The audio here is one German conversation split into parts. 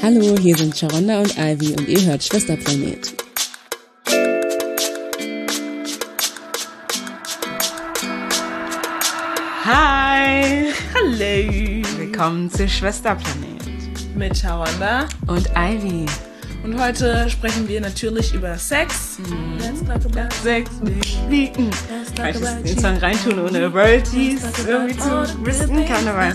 Hallo, hier sind Sharonda und Ivy und ihr hört Schwesterplanet. Hi! Hallo! Willkommen zu Schwesterplanet. Mit Sharonda und Ivy. Und heute sprechen wir natürlich über Sex. Let's talk about Sex. Kann ich den Song reintun ohne Royalties irgendwie zu risken? Keiner weiß.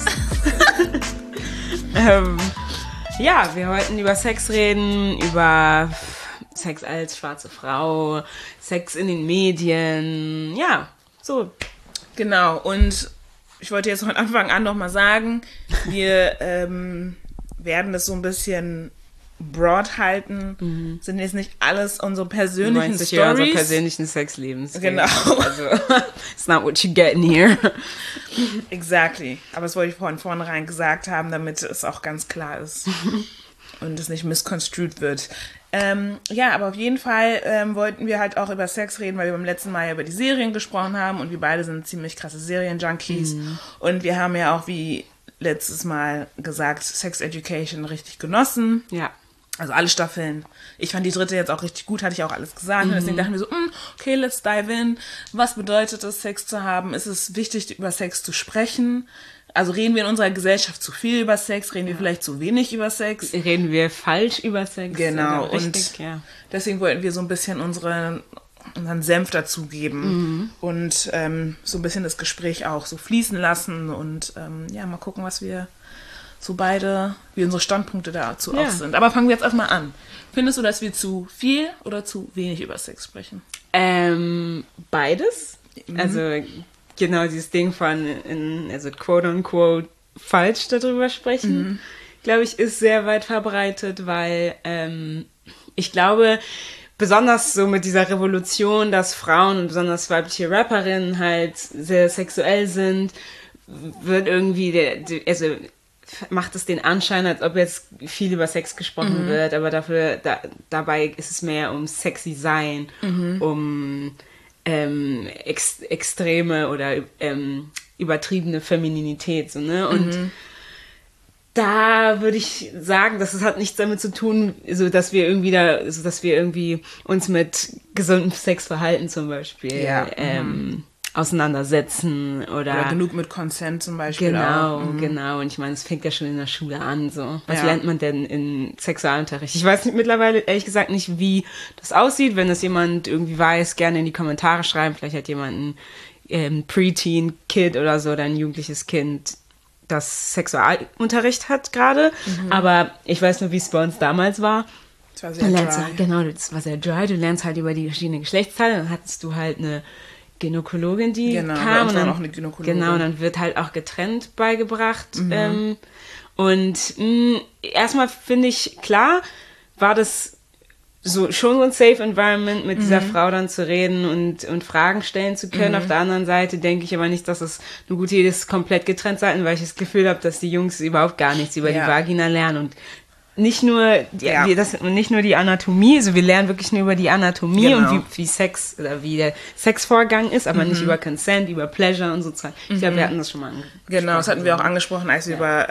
Ja, wir wollten über Sex reden, über Sex als schwarze Frau, Sex in den Medien, ja, so. Genau, und ich wollte jetzt von Anfang an nochmal sagen, wir werden das so ein bisschen broad halten, sind jetzt nicht alles unsere persönlichen Stories. Ja, unsere persönlichen Sexlebens. Genau. Also, it's not what you get in here. Exactly. Aber das wollte ich von vornherein gesagt haben, damit es auch ganz klar ist und es nicht misconstrued wird. Ja, aber auf jeden Fall wollten wir halt auch über Sex reden, weil wir beim letzten Mal ja über die Serien gesprochen haben und wir beide sind ziemlich krasse Serien-Junkies. Und wir haben ja auch, wie letztes Mal gesagt, Sex Education richtig genossen. Ja. Also alle Staffeln. Ich fand die dritte jetzt auch richtig gut, hatte ich auch alles gesagt. Und deswegen dachten wir so, okay, let's dive in. Was bedeutet es, Sex zu haben? Ist es wichtig, über Sex zu sprechen? Also reden wir in unserer Gesellschaft zu viel über Sex? Reden wir vielleicht zu wenig über Sex? Reden wir falsch über Sex? Genau. Richtig, und deswegen wollten wir so ein bisschen unseren Senf dazugeben und so ein bisschen das Gespräch auch so fließen lassen und mal gucken, was wir so beide, wie unsere Standpunkte dazu auch sind. Aber fangen wir jetzt erstmal an. Findest du, dass wir zu viel oder zu wenig über Sex sprechen? Beides. Also genau dieses Ding von, also quote unquote, falsch darüber sprechen, glaube ich, ist sehr weit verbreitet, weil ich glaube, besonders so mit dieser Revolution, dass Frauen und besonders weibliche Rapperinnen halt sehr sexuell sind, wird irgendwie, also macht es den Anschein, als ob jetzt viel über Sex gesprochen wird, aber dabei ist es mehr um sexy sein, um extreme oder übertriebene Femininität, so, ne? Und da würde ich sagen, dass es hat nichts damit zu tun, so dass wir irgendwie uns mit gesundem Sexverhalten zum Beispiel auseinandersetzen oder genug mit Consent zum Beispiel. Genau. Und ich meine, es fängt ja schon in der Schule an. So, was lernt man denn in Sexualunterricht? Ich weiß mittlerweile ehrlich gesagt nicht, wie das aussieht. Wenn das jemand irgendwie weiß, gerne in die Kommentare schreiben. Vielleicht hat jemand ein Preteen-Kid oder so oder ein jugendliches Kind, das Sexualunterricht hat gerade. Aber ich weiß nur, wie es bei uns damals war. Das war sehr dry. Genau, das war sehr dry. Du lernst halt über die verschiedenen Geschlechtsteile. Dann hattest du halt eine Gynäkologin, die kam. Und dann auch eine Gynäkologin. Genau, und dann wird halt auch getrennt beigebracht. Und erstmal finde ich, klar, war das so schon so ein Safe Environment, mit dieser Frau dann zu reden und Fragen stellen zu können. Auf der anderen Seite denke ich aber nicht, dass es eine gute Idee ist, komplett getrennt sein, weil ich das Gefühl habe, dass die Jungs überhaupt gar nichts über die Vagina lernen und nicht nur die Anatomie, also wir lernen wirklich nur über die Anatomie und wie Sex oder wie der Sexvorgang ist, aber nicht über Consent, über Pleasure und so Zeug. Ich glaube, wir hatten das schon mal angesprochen. Genau, das hatten wir auch angesprochen, als wir über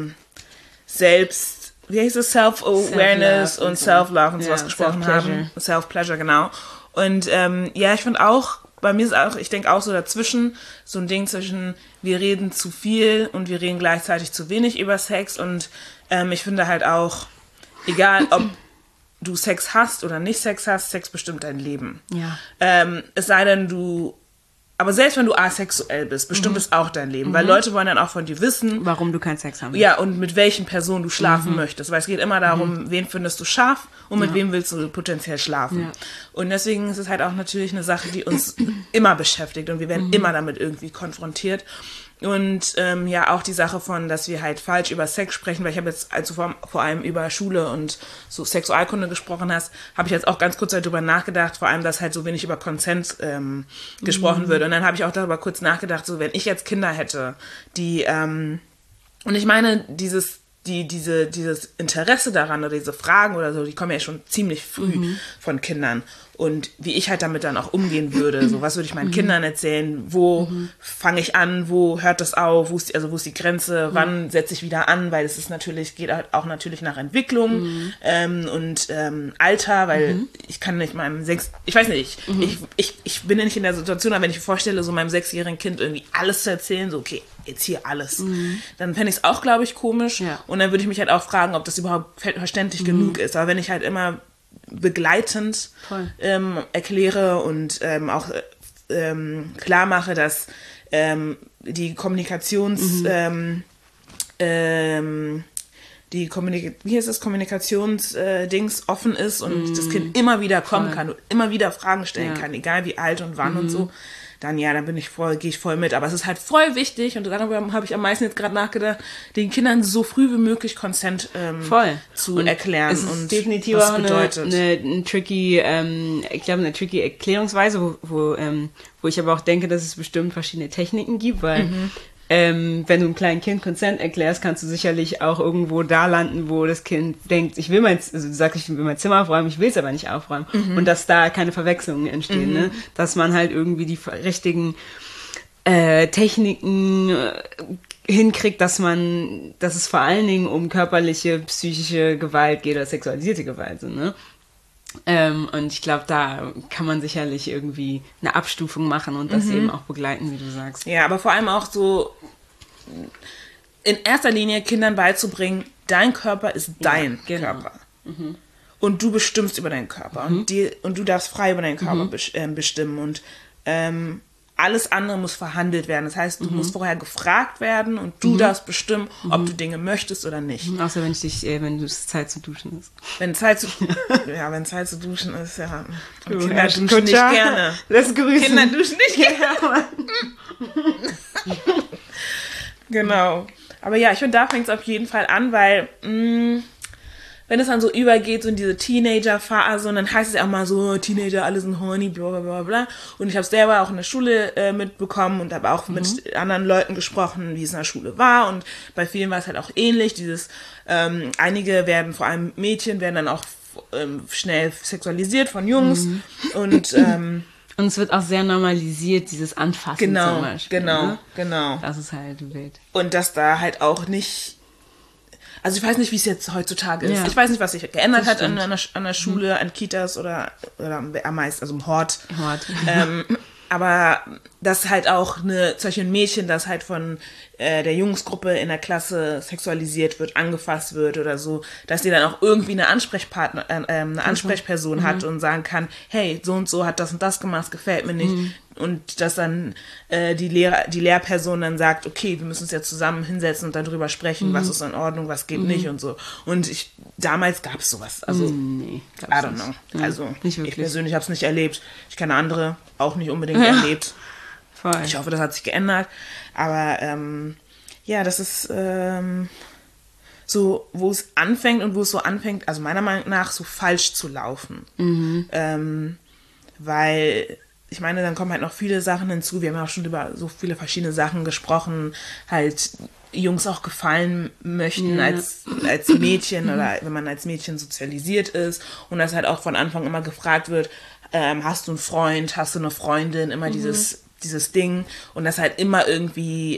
wie heißt es, Self-Awareness und Self-Love und sowas gesprochen haben. Self-Pleasure, genau. Und ich finde auch, bei mir ist auch, ich denke auch so dazwischen, so ein Ding zwischen, wir reden zu viel und wir reden gleichzeitig zu wenig über Sex und ich finde halt auch, egal ob du Sex hast oder nicht Sex hast, Sex bestimmt dein Leben. Ja. Es sei denn, aber selbst wenn du asexuell bist, bestimmt es auch dein Leben, weil Leute wollen dann auch von dir wissen, warum du keinen Sex haben willst. Ja, und mit welchen Personen du schlafen möchtest, weil es geht immer darum, wen findest du scharf und mit wem willst du potenziell schlafen. Ja. Und deswegen ist es halt auch natürlich eine Sache, die uns immer beschäftigt und wir werden immer damit irgendwie konfrontiert. Und auch die Sache von, dass wir halt falsch über Sex sprechen, weil ich habe jetzt, als du vor allem über Schule und so Sexualkunde gesprochen hast, habe ich jetzt auch ganz kurz darüber nachgedacht, vor allem, dass halt so wenig über Consent gesprochen wird. Und dann habe ich auch darüber kurz nachgedacht, so wenn ich jetzt Kinder hätte, die, und ich meine, dieses dieses Interesse daran oder diese Fragen oder so, die kommen ja schon ziemlich früh von Kindern. Und wie ich halt damit dann auch umgehen würde, so was würde ich meinen Kindern erzählen, wo fange ich an, wo hört das auf, wo ist die Grenze, wann setze ich wieder an, weil es ist natürlich, geht halt auch natürlich nach Entwicklung und Alter, weil ich kann nicht ich weiß nicht, ich bin ja nicht in der Situation, aber wenn ich mir vorstelle, so meinem 6-jährigen Kind irgendwie alles zu erzählen, so okay, jetzt hier alles, dann fände ich es auch, glaube ich, komisch und dann würde ich mich halt auch fragen, ob das überhaupt verständlich genug ist, aber wenn ich halt immer begleitend erkläre und auch klar mache, dass die Kommunikationsdings offen ist und das Kind immer wieder kommen kann und immer wieder Fragen stellen kann, egal wie alt und wann und so, dann gehe ich voll mit. Aber es ist halt voll wichtig, und darüber habe ich am meisten jetzt gerade nachgedacht, den Kindern so früh wie möglich Consent zu erklären. Es ist und definitiv auch eine tricky Erklärungsweise, wo ich aber auch denke, dass es bestimmt verschiedene Techniken gibt, weil wenn du einem kleinen Kind Consent erklärst, kannst du sicherlich auch irgendwo da landen, wo das Kind denkt, du sagst, ich will mein Zimmer aufräumen, ich will es aber nicht aufräumen. Und dass da keine Verwechslungen entstehen, ne? Dass man halt irgendwie die richtigen Techniken hinkriegt, dass es vor allen Dingen um körperliche, psychische Gewalt geht oder sexualisierte Gewalt, ne? Und ich glaube, da kann man sicherlich irgendwie eine Abstufung machen und das eben auch begleiten, wie du sagst. Ja, aber vor allem auch so in erster Linie Kindern beizubringen, dein Körper ist dein Körper. Und du bestimmst über deinen Körper. Und du darfst frei über deinen Körper bestimmen. Und alles andere muss verhandelt werden. Das heißt, du musst vorher gefragt werden und du darfst bestimmen, ob du Dinge möchtest oder nicht. Außer wenn es Zeit zu duschen ist. Wenn Zeit zu duschen ist, ja. Und Kinder duschen nicht gerne. Lass grüßen. Kinder duschen nicht gerne. Genau. Aber ja, ich finde, da fängt es auf jeden Fall an, weil wenn es dann so übergeht, so in diese Teenager-Phase, und dann heißt es ja auch mal so, Teenager, alle sind horny, bla bla bla bla. Und ich habe selber auch in der Schule mitbekommen und habe auch mit anderen Leuten gesprochen, wie es in der Schule war. Und bei vielen war es halt auch ähnlich. Einige werden, vor allem Mädchen, werden dann auch schnell sexualisiert von Jungs. Und es wird auch sehr normalisiert, dieses Anfassen zum Beispiel. Genau. Das ist halt wild. Und dass da halt auch nicht... Also ich weiß nicht, wie es jetzt heutzutage ist. Ja. Ich weiß nicht, was sich geändert hat an der Schule, an Kitas oder am meisten, also im Hort. Aber dass halt auch zum Beispiel ein Mädchen, das halt von der Jungsgruppe in der Klasse sexualisiert wird, angefasst wird oder so, dass die dann auch irgendwie eine Ansprechperson hat und sagen kann, hey, so und so hat das und das gemacht, gefällt mir nicht. Und dass dann die Lehrperson dann sagt, okay, wir müssen uns jetzt zusammen hinsetzen und dann drüber sprechen, was ist in Ordnung, was geht nicht und so. Und damals gab es sowas. Also, nee, I don't know. Also, ich persönlich habe es nicht erlebt. Ich kenne andere, auch nicht unbedingt erlebt. Voll. Ich hoffe, das hat sich geändert. Aber das ist so, wo es anfängt und wo es so anfängt, also meiner Meinung nach, so falsch zu laufen. Weil... Ich meine, dann kommen halt noch viele Sachen hinzu. Wir haben ja auch schon über so viele verschiedene Sachen gesprochen. Halt Jungs auch gefallen möchten als Mädchen oder wenn man als Mädchen sozialisiert ist. Und dass halt auch von Anfang immer gefragt wird, hast du einen Freund, hast du eine Freundin? Immer dieses Ding. Und das halt immer irgendwie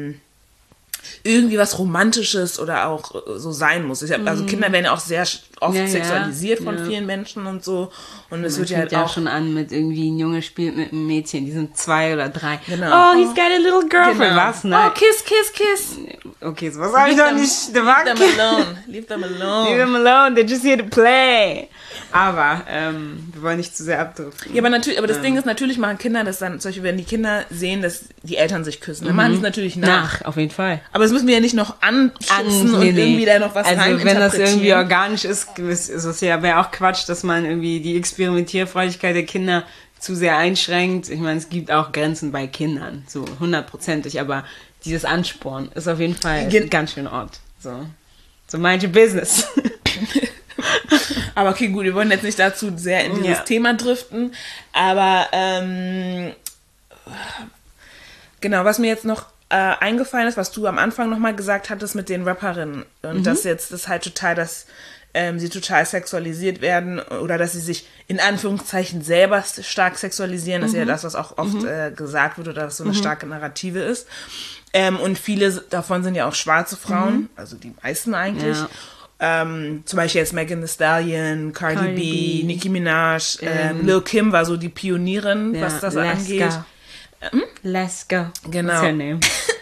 was Romantisches oder auch so sein muss. Also Kinder werden ja auch sehr oft sexualisiert von vielen Menschen und so. Und es wird ja halt auch schon an mit irgendwie ein Junge spielt mit einem Mädchen, die sind 2 oder 3. Genau. Oh, he's got a little girlfriend. Genau. Was? Nein. Oh, kiss, kiss, kiss. Okay, so was habe ich doch nicht. Leave them alone. Leave them alone. Leave them alone. They're just here to play. Aber wir wollen nicht zu sehr abdriften. Ja, aber das Ding ist, natürlich machen Kinder das dann, zum Beispiel, wenn die Kinder sehen, dass die Eltern sich küssen, dann machen sie es natürlich nach. Auf jeden Fall. Aber das müssen wir ja nicht noch anschubsen und irgendwie da noch was reininterpretieren. Also wenn das irgendwie organisch ist es ja wäre auch Quatsch, dass man irgendwie die Experimentierfreudigkeit der Kinder zu sehr einschränkt. Ich meine, es gibt auch Grenzen bei Kindern, so 100%, aber dieses Ansporn ist auf jeden Fall ganz schön Ort. So mind your business. Aber okay, gut, wir wollen jetzt nicht dazu sehr in dieses Thema driften, aber genau, was mir jetzt noch eingefallen ist, was du am Anfang nochmal gesagt hattest mit den Rapperinnen. Und dass jetzt das halt total, dass sie total sexualisiert werden oder dass sie sich in Anführungszeichen selber stark sexualisieren. Das ist ja das, was auch oft gesagt wird oder dass so eine starke Narrative ist. Und viele davon sind ja auch schwarze Frauen, also die meisten eigentlich. Ja. Zum Beispiel jetzt Megan Thee Stallion, Cardi B, Nicki Minaj, Lil Kim war so die Pionierin, was das angeht. Let's go. Genau. What's her name?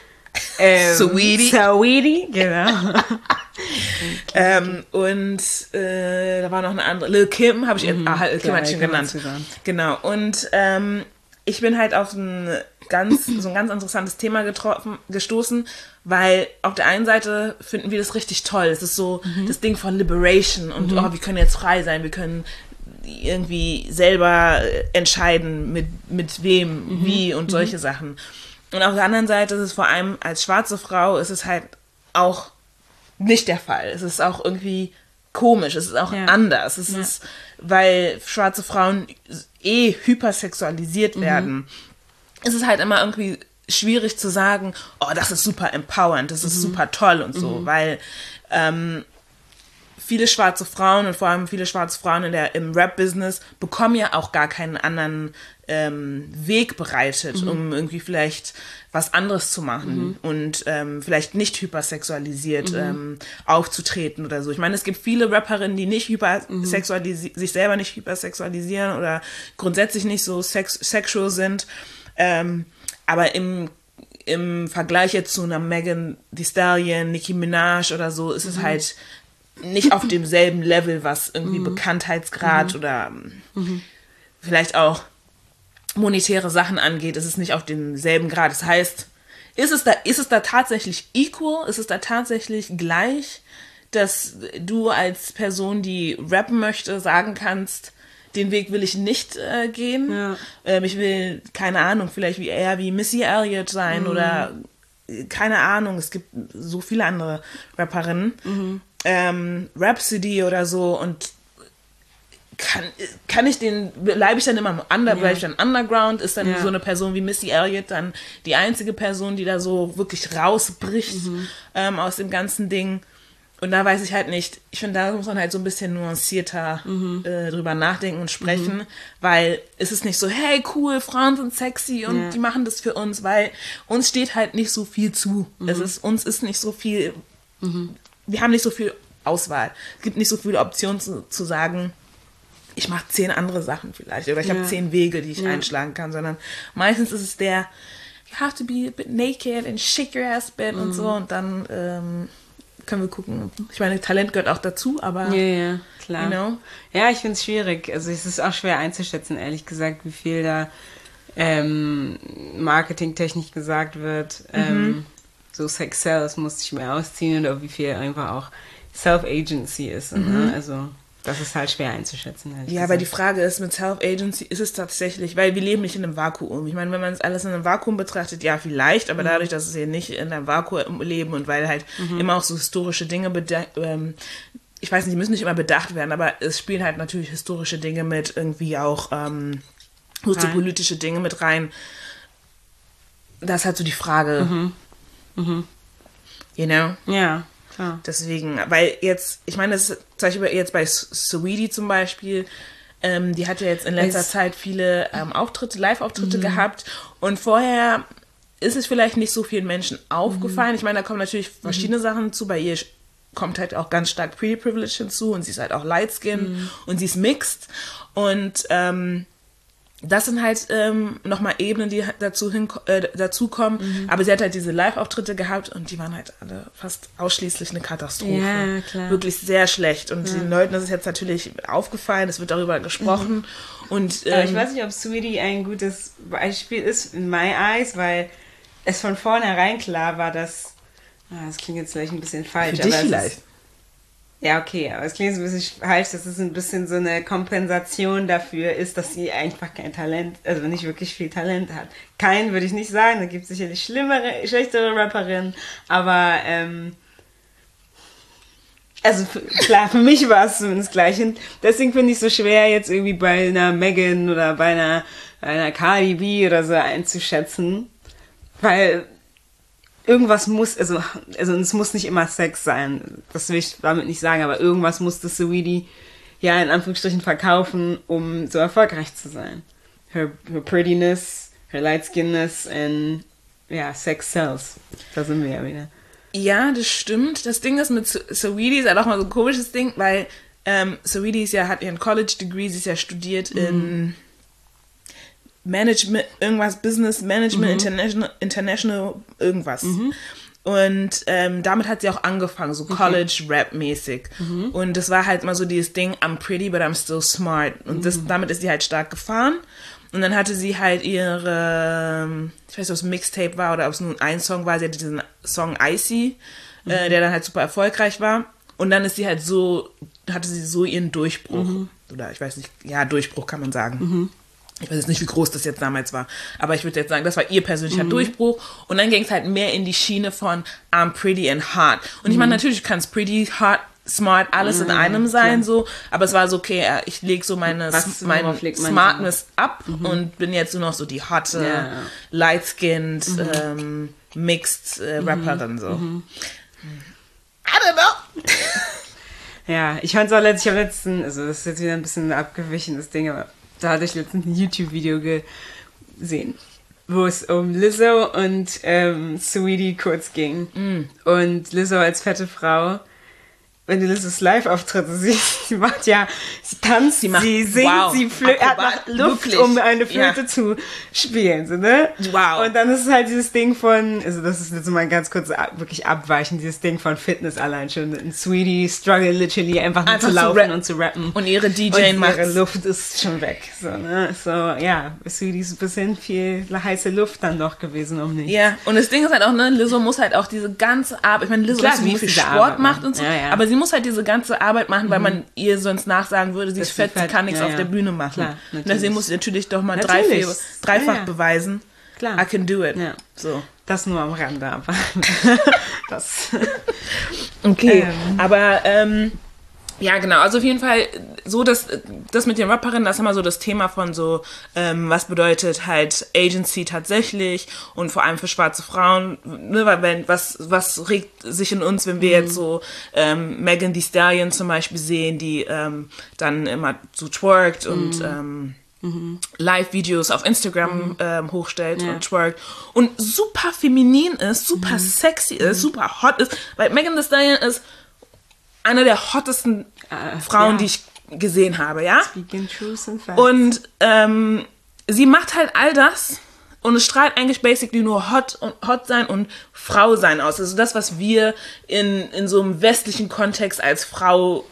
Saweetie, genau. Und da war noch eine andere, Lil Kim, habe ich Lil Kim hatte ich schon genannt. Genau. Und ich bin halt auf so ein ganz interessantes Thema gestoßen, weil auf der einen Seite finden wir das richtig toll. Es ist so das Ding von Liberation und wir können jetzt frei sein, wir können irgendwie selber entscheiden, mit wem, wie und solche Sachen. Und auf der anderen Seite ist es vor allem als schwarze Frau, ist es halt auch nicht der Fall. Es ist auch irgendwie komisch, es ist auch anders. Es ist, weil schwarze Frauen hypersexualisiert werden. Es ist halt immer irgendwie schwierig zu sagen, oh, das ist super empowernd, das ist super toll und so, weil viele schwarze Frauen und vor allem viele schwarze Frauen im Rap-Business bekommen ja auch gar keinen anderen Weg bereitet, um irgendwie vielleicht was anderes zu machen und vielleicht nicht hypersexualisiert aufzutreten oder so. Ich meine, es gibt viele Rapperinnen, die nicht sich selber nicht hypersexualisieren oder grundsätzlich nicht so sexual sind, aber im Vergleich jetzt zu einer Megan Thee Stallion, Nicki Minaj oder so, ist es halt nicht auf demselben Level, was irgendwie Bekanntheitsgrad oder vielleicht auch monetäre Sachen angeht, ist es nicht auf demselben Grad. Das heißt, ist es da tatsächlich equal? Ist es da tatsächlich gleich, dass du als Person, die rappen möchte, sagen kannst, den Weg will ich nicht gehen. Ja. Ich will, keine Ahnung, vielleicht wie Missy Elliott sein oder keine Ahnung, es gibt so viele andere Rapperinnen. Rhapsody oder so und bleibe ich dann immer bleibe ich dann underground, ist dann so eine Person wie Missy Elliott dann die einzige Person, die da so wirklich rausbricht aus dem ganzen Ding. Und da weiß ich halt nicht, ich finde, da muss man halt so ein bisschen nuancierter drüber nachdenken und sprechen, weil es ist nicht so, hey, cool, Frauen sind sexy und die machen das für uns, weil uns steht halt nicht so viel zu. Uns ist nicht so viel, wir haben nicht so viel Auswahl. Es gibt nicht so viele Optionen zu sagen, ich mache 10 andere Sachen vielleicht oder ich habe 10 Wege, die ich einschlagen kann, sondern meistens ist es you have to be a bit naked and shake your ass a bit und so und dann können wir gucken. Ich meine, Talent gehört auch dazu, aber ja, klar. You know? Ja, ich finde es schwierig. Also es ist auch schwer einzuschätzen, ehrlich gesagt, wie viel da marketingtechnisch gesagt wird. So Sex Sales muss ich mehr ausziehen oder wie viel einfach auch Self-Agency ist. Ne? Also das ist halt schwer einzuschätzen. Ja, weil die Frage ist, mit Self-Agency ist es tatsächlich, weil wir leben nicht in einem Vakuum. Ich meine, wenn man es alles in einem Vakuum betrachtet, ja, vielleicht, aber dadurch, dass wir nicht in einem Vakuum leben und weil halt immer auch so historische Dinge ich weiß nicht, die müssen nicht immer bedacht werden, aber es spielen halt natürlich historische Dinge mit, irgendwie auch politische Dinge mit rein. Das ist halt so die Frage. You know? Ja. Klar. Deswegen, weil jetzt, ich meine, das ist zum Beispiel jetzt bei Saweetie zum Beispiel, die hat ja jetzt in letzter Zeit viele Live-Auftritte gehabt und vorher ist es vielleicht nicht so vielen Menschen aufgefallen. Ich meine, da kommen natürlich verschiedene Sachen zu, bei ihr kommt halt auch ganz stark Pretty Privilege hinzu und sie ist halt auch Light-Skin und sie ist mixed und das sind halt nochmal Ebenen, die dazukommen. Aber sie hat halt diese Live-Auftritte gehabt und die waren halt alle fast ausschließlich eine Katastrophe. Ja, klar. Wirklich sehr schlecht. Und den Leuten ist es jetzt natürlich aufgefallen, es wird darüber gesprochen. Und, aber ich weiß nicht, ob Saweetie ein gutes Beispiel ist, in my eyes, weil es von vornherein klar war, dass, das klingt jetzt vielleicht ein bisschen falsch. Für dich aber vielleicht. Ja, okay, aber es klingt ein bisschen falsch, dass es ein bisschen so eine Kompensation dafür ist, dass sie einfach kein Talent, also nicht wirklich viel Talent hat. Kein würde ich nicht sagen, da gibt es sicherlich schlechtere Rapperinnen, aber also klar, für mich war es zumindest gleich. Und deswegen finde ich es so schwer, jetzt irgendwie bei einer Megan oder bei einer Cardi B oder so einzuschätzen, weil irgendwas muss, also es muss nicht immer Sex sein, das will ich damit nicht sagen, aber irgendwas musste Saweetie ja in Anführungsstrichen verkaufen, um so erfolgreich zu sein. Her prettiness, her light skinness and sex sells. Da sind wir ja wieder. Ja, das stimmt. Das Ding ist mit Saweetie ist halt auch mal so ein komisches Ding, weil Saweetie hat ihren College-Degree, sie ist ja studiert in Management, irgendwas, Business Management, International irgendwas. Und damit hat sie auch angefangen, so College-Rap-mäßig. Und das war halt mal so dieses Ding, I'm pretty, but I'm still smart. Und damit ist sie halt stark gefahren. Und dann hatte sie halt ihre, ich weiß nicht, ob es ein Mixtape war oder ob es nur ein Song war, sie hatte diesen Song Icy, der dann halt super erfolgreich war. Und dann ist sie halt so, hatte sie so ihren Durchbruch. Oder ich weiß nicht, ja, Durchbruch kann man sagen. Ich weiß jetzt nicht, wie groß das jetzt damals war, aber ich würde jetzt sagen, das war ihr persönlicher Durchbruch. Und dann ging es halt mehr in die Schiene von I'm pretty and hot. Und ich meine, natürlich kann es pretty, hot, smart, alles in einem sein, so, aber es war so, okay, ich lege so mein Smartness ab und bin jetzt nur noch so die hotte, light-skinned, mixed Rapperin, so. I don't know. Ja, ich fand es auch letztens, also das ist jetzt wieder ein bisschen ein abgewichenes Ding, aber da hatte ich letztens ein YouTube-Video gesehen, wo es um Lizzo und Saweetie kurz ging. Und Lizzo als fette Frau, wenn du Lizzos Live-Auftritte siehst, sie macht ja, sie tanzt, sie singt, sie hat noch Luft, wirklich? Um eine Flöte zu spielen, so, ne? Wow. Und dann ist es halt dieses Ding von, also das ist jetzt mal ganz kurz wirklich abweichend, dieses Ding von Fitness allein schon. Und Saweetie struggle literally einfach nur zu laufen und zu rappen. Und ihre DJ macht. Ihre Luft ist schon weg, so, ne? So, ja, Saweetie ist ein bisschen viel heiße Luft dann doch gewesen, um nicht. Ja, und das Ding ist halt auch, ne, Lizzo muss halt auch diese ganze Arbeit, ich meine, Lizzo weiß, wie viel Sport macht und so, aber sie muss halt diese ganze Arbeit machen, weil man ihr sonst nachsagen würde, sie ist fett, sie kann nichts auf der Bühne machen. Klar, und deswegen muss sie natürlich doch mal dreifach beweisen. Klar. I can do it. Ja. So. Das nur am Rande, aber das. Okay, aber ja, genau. Also auf jeden Fall so, dass das mit den Rapperinnen, das ist immer so das Thema von so, was bedeutet halt Agency tatsächlich und vor allem für schwarze Frauen, ne, weil was regt sich in uns, wenn wir jetzt so Megan Thee Stallion zum Beispiel sehen, die dann immer so twerkt und Live-Videos auf Instagram hochstellt und twerkt und super feminin ist, super sexy ist, super hot ist, weil Megan Thee Stallion ist eine der hottesten Frauen, die ich gesehen habe, ja? Speaking truth and facts. Und sie macht halt all das und es strahlt eigentlich basically nur hot sein und Frau sein aus. Also das, was wir in so einem westlichen Kontext als Frau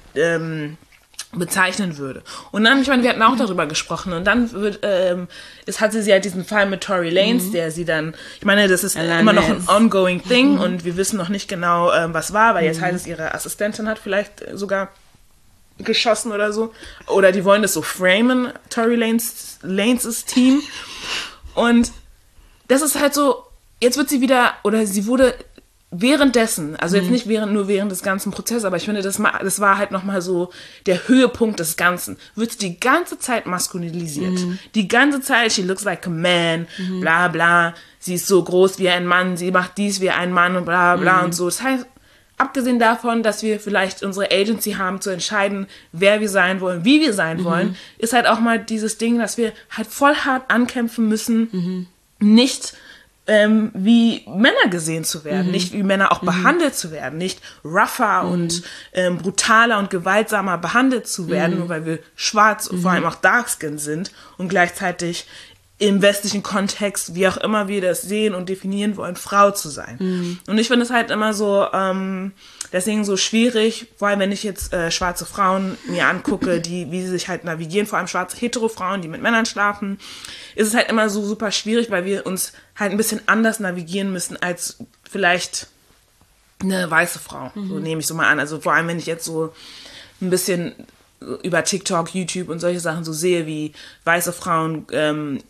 bezeichnen würde. Und dann, ich meine, wir hatten auch darüber gesprochen und dann hat sie halt diesen Fall mit Tory Lanez, der sie dann, ich meine, das ist immer noch ein ongoing thing und wir wissen noch nicht genau, was war, weil jetzt heißt es, ihre Assistentin hat vielleicht sogar geschossen oder so. Oder die wollen das so framen, Tory Lanez's Team. Und das ist halt so, jetzt wird sie wieder, oder sie wurde währenddessen, also jetzt nicht nur während des ganzen Prozesses, aber ich finde, das war halt nochmal so der Höhepunkt des Ganzen. Wird sie die ganze Zeit maskulinisiert. Die ganze Zeit, she looks like a man, bla bla. Sie ist so groß wie ein Mann, sie macht dies wie ein Mann und bla bla und so. Das heißt, abgesehen davon, dass wir vielleicht unsere Agency haben, zu entscheiden, wer wir sein wollen, wie wir sein wollen, ist halt auch mal dieses Ding, dass wir halt voll hart ankämpfen müssen, nicht wie Männer gesehen zu werden, nicht wie Männer auch behandelt zu werden, nicht rougher und brutaler und gewaltsamer behandelt zu werden, nur weil wir schwarz und vor allem auch dark-skinned sind und gleichzeitig im westlichen Kontext, wie auch immer wir das sehen und definieren wollen, Frau zu sein. Und ich finde es halt immer so, deswegen so schwierig, vor allem wenn ich jetzt schwarze Frauen mir angucke, wie sie sich halt navigieren, vor allem schwarze Hetero-Frauen, die mit Männern schlafen, ist es halt immer so super schwierig, weil wir uns halt ein bisschen anders navigieren müssen als vielleicht eine weiße Frau. So nehme ich so mal an. Also vor allem, wenn ich jetzt so ein bisschen über TikTok, YouTube und solche Sachen so sehe, wie weiße Frauen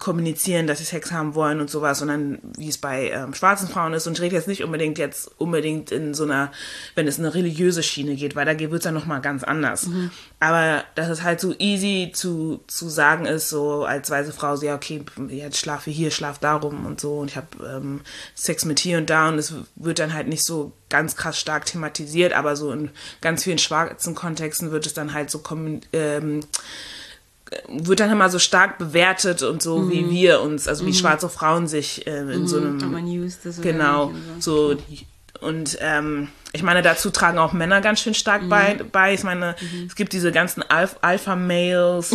kommunizieren, dass sie Sex haben wollen und sowas, sondern wie es bei schwarzen Frauen ist. Und ich rede jetzt nicht unbedingt in so einer, wenn es eine religiöse Schiene geht, weil da wird es ja nochmal ganz anders. Aber dass es halt so easy zu sagen ist, so als weiße Frau, so ja, okay, jetzt schlafe hier, schlaf darum und so und ich habe Sex mit hier und da und es wird dann halt nicht so ganz krass stark thematisiert, aber so in ganz vielen schwarzen Kontexten wird es dann halt so wird dann immer so stark bewertet und so, wie wir uns, also wie schwarze Frauen sich in so einem... Man used das genau, so... Und ich meine, dazu tragen auch Männer ganz schön stark bei. Ich meine, es gibt diese ganzen Alpha-Males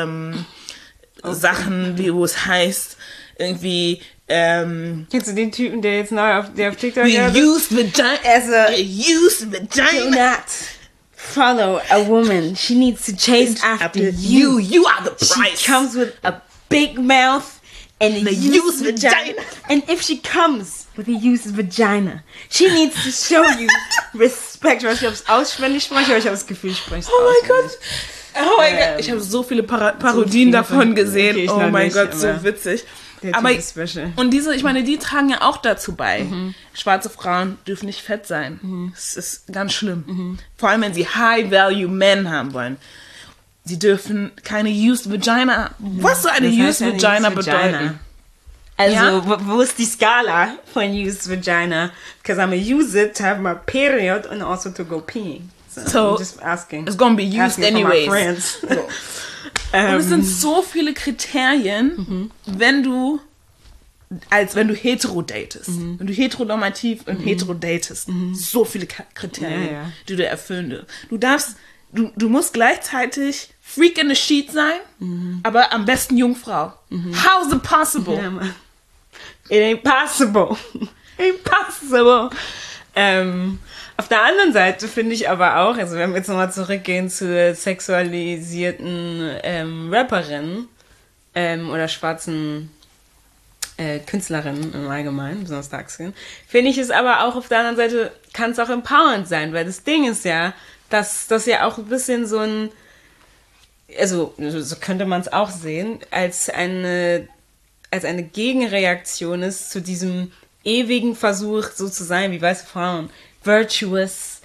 Sachen, wo es heißt, irgendwie... Kennst du den Typen, der jetzt neu auf TikTok ist? Used vagina. Do not follow a woman. She needs to chase after you. You are the prize. She comes with a big mouth and a used vagina. And if she comes with a used vagina, she needs to show you respect. Ich weiß nicht, ob es auswendig spreche, aber ich habe das Gefühl, ich spreche es auswendig. Oh mein Gott. Ich habe so viele Parodien davon gesehen. Okay, oh mein Gott, so witzig. Aber und ich meine, die tragen ja auch dazu bei. Schwarze Frauen dürfen nicht fett sein. Das ist ganz schlimm. Vor allem, wenn sie High-Value Men haben wollen. Sie dürfen keine used vagina. Was soll eine used vagina bedeuten? Also, ja? Wo ist die Skala von used vagina? Because I'm gonna use it to have my period and also to go peeing. So I'm just asking. It's gonna be used anyways. Und es sind so viele Kriterien, wenn du hetero datest. Wenn du heteronormativ und hetero datest. So viele Kriterien, die du erfüllen willst. Du musst gleichzeitig Freak in the Sheet sein, aber am besten Jungfrau. How is it possible? Yeah, it ain't possible. Impossible. Auf der anderen Seite finde ich aber auch, also wenn wir jetzt nochmal zurückgehen zu sexualisierten Rapperinnen oder schwarzen Künstlerinnen im Allgemeinen, besonders Darkskin, finde ich es aber auch auf der anderen Seite, kann es auch empowernd sein, weil das Ding ist ja, dass das ja auch ein bisschen so ein, also so könnte man es auch sehen, als eine Gegenreaktion ist zu diesem ewigen Versuch, so zu sein wie weiße Frauen. Virtuous,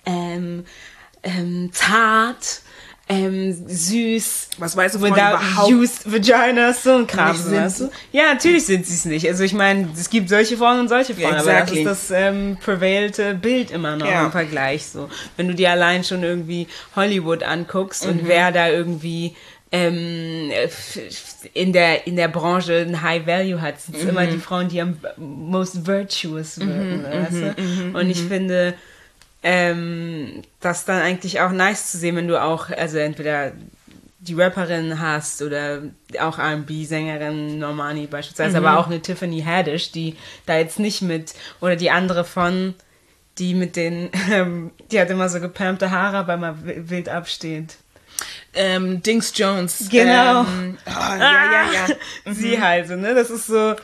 zart, süß. Was weißt du von überhaupt? Used vaginas, so ein Kram. Weißt du? Ja, natürlich sind sie es nicht. Also ich meine, es gibt solche Frauen und solche Frauen, aber das ist das prevailete Bild immer noch im Vergleich. So. Wenn du dir allein schon irgendwie Hollywood anguckst und wer da irgendwie in der Branche ein High Value hat, sind es immer die Frauen, die am most virtuous wirken. Weißt du? Und ich finde, das dann eigentlich auch nice zu sehen, wenn du auch, also entweder die Rapperin hast oder auch R&B-Sängerin Normani beispielsweise, aber auch eine Tiffany Haddish, die da jetzt nicht mit, oder die andere von, die mit den, die hat immer so gepampte Haare, weil man wild absteht. Dings Jones. Genau. Ja. Sie halt so, ne? Das ist so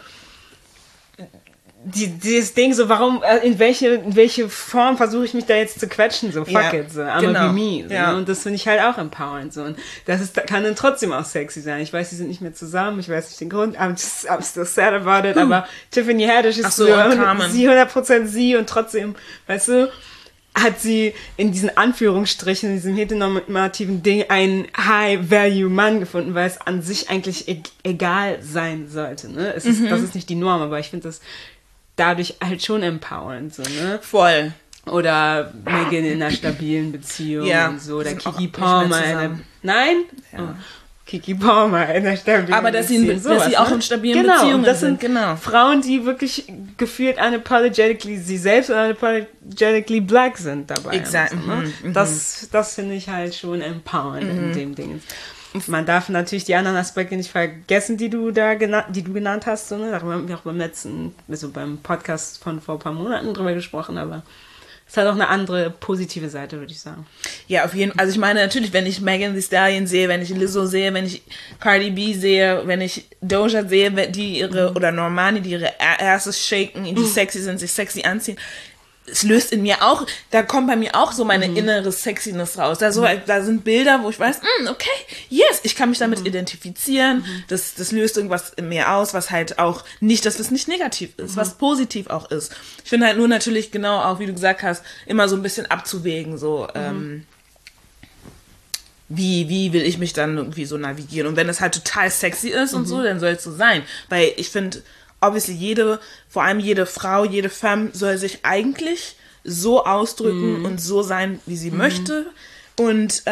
dieses Ding, so warum, in welche Form versuche ich mich da jetzt zu quetschen, so fuck it, so I'm a be me. So, ne? Und das finde ich halt auch empowernd. So. Und kann dann trotzdem auch sexy sein. Ich weiß, sie sind nicht mehr zusammen, ich weiß nicht den Grund, I'm still sad about it, aber Tiffany Haddish ist sie 100% sie und trotzdem, weißt du, hat sie in diesen Anführungsstrichen, in diesem heteronormativen Ding einen High-Value-Mann gefunden, weil es an sich eigentlich egal sein sollte. Ne? Das ist nicht die Norm, aber ich finde das dadurch halt schon empowernd. So, ne? Voll. Oder Megan in einer stabilen Beziehung und so. Oder Kiki Palmer. Nein? Ja. Oh. Kiki Palmer in einer stabilen aber Beziehung. Aber dass sie auch in stabilen Beziehungen das sind Frauen, die wirklich gefühlt unapologetically sie selbst und unapologetically black sind dabei. Exakt. So, ne? Das finde ich halt schon empowernd in dem Ding. Man darf natürlich die anderen Aspekte nicht vergessen, die du genannt hast. So, ne? Darüber haben wir auch beim Podcast von vor ein paar Monaten drüber gesprochen, aber es hat auch eine andere positive Seite, würde ich sagen. Ja, auf jeden Fall. Also ich meine, natürlich, wenn ich Megan Thee Stallion sehe, wenn ich Lizzo sehe, wenn ich Cardi B sehe, wenn ich Doja sehe, oder Normani, die ihre Asses shaken, die sexy sind, sich sexy anziehen, es löst in mir auch, da kommt bei mir auch so meine innere Sexiness raus. Da sind Bilder, wo ich weiß, okay, yes, ich kann mich damit identifizieren. Das löst irgendwas in mir aus, was halt auch nicht, dass es nicht negativ ist, was positiv auch ist. Ich finde halt nur natürlich genau auch, wie du gesagt hast, immer so ein bisschen abzuwägen, so, wie will ich mich dann irgendwie so navigieren? Und wenn es halt total sexy ist und so, dann soll es so sein. Weil ich finde, obviously vor allem jede Frau, jede Femme soll sich eigentlich so ausdrücken und so sein, wie sie möchte. Und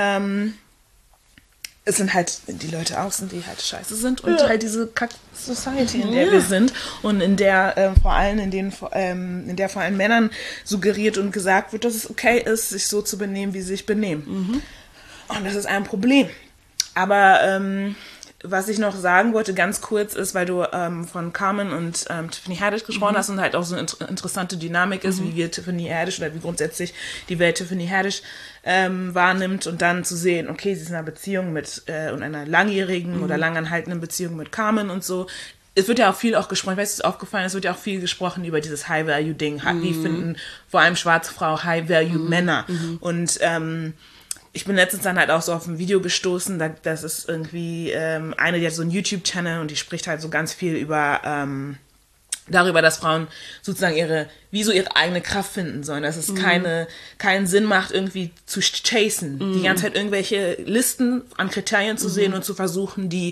es sind halt die Leute außen, die halt scheiße sind und halt diese Kack-Society, in der wir sind und in der vor allem Männern suggeriert und gesagt wird, dass es okay ist, sich so zu benehmen, wie sie sich benehmen. Und das ist ein Problem. Aber was ich noch sagen wollte, ganz kurz ist, weil du von Carmen und Tiffany Haddish gesprochen hast und halt auch so eine interessante Dynamik ist, wie wir Tiffany Haddish oder wie grundsätzlich die Welt Tiffany Haddish wahrnimmt und dann zu sehen, okay, sie ist in einer Beziehung mit und einer langjährigen oder langanhaltenden Beziehung mit Carmen und so. Es wird ja auch viel gesprochen, ich weiß, es ist aufgefallen, es wird ja auch viel gesprochen über dieses High-Value-Ding. Wie finden vor allem schwarze Frauen High-Value-Männer? Und ich bin letztens dann halt auch so auf ein Video gestoßen, das ist irgendwie eine, die hat so einen YouTube-Channel und die spricht halt so ganz viel über darüber, dass Frauen sozusagen ihre eigene Kraft finden sollen, dass es keinen Sinn macht, irgendwie zu chasen, die ganze Zeit irgendwelche Listen an Kriterien zu sehen und zu versuchen, die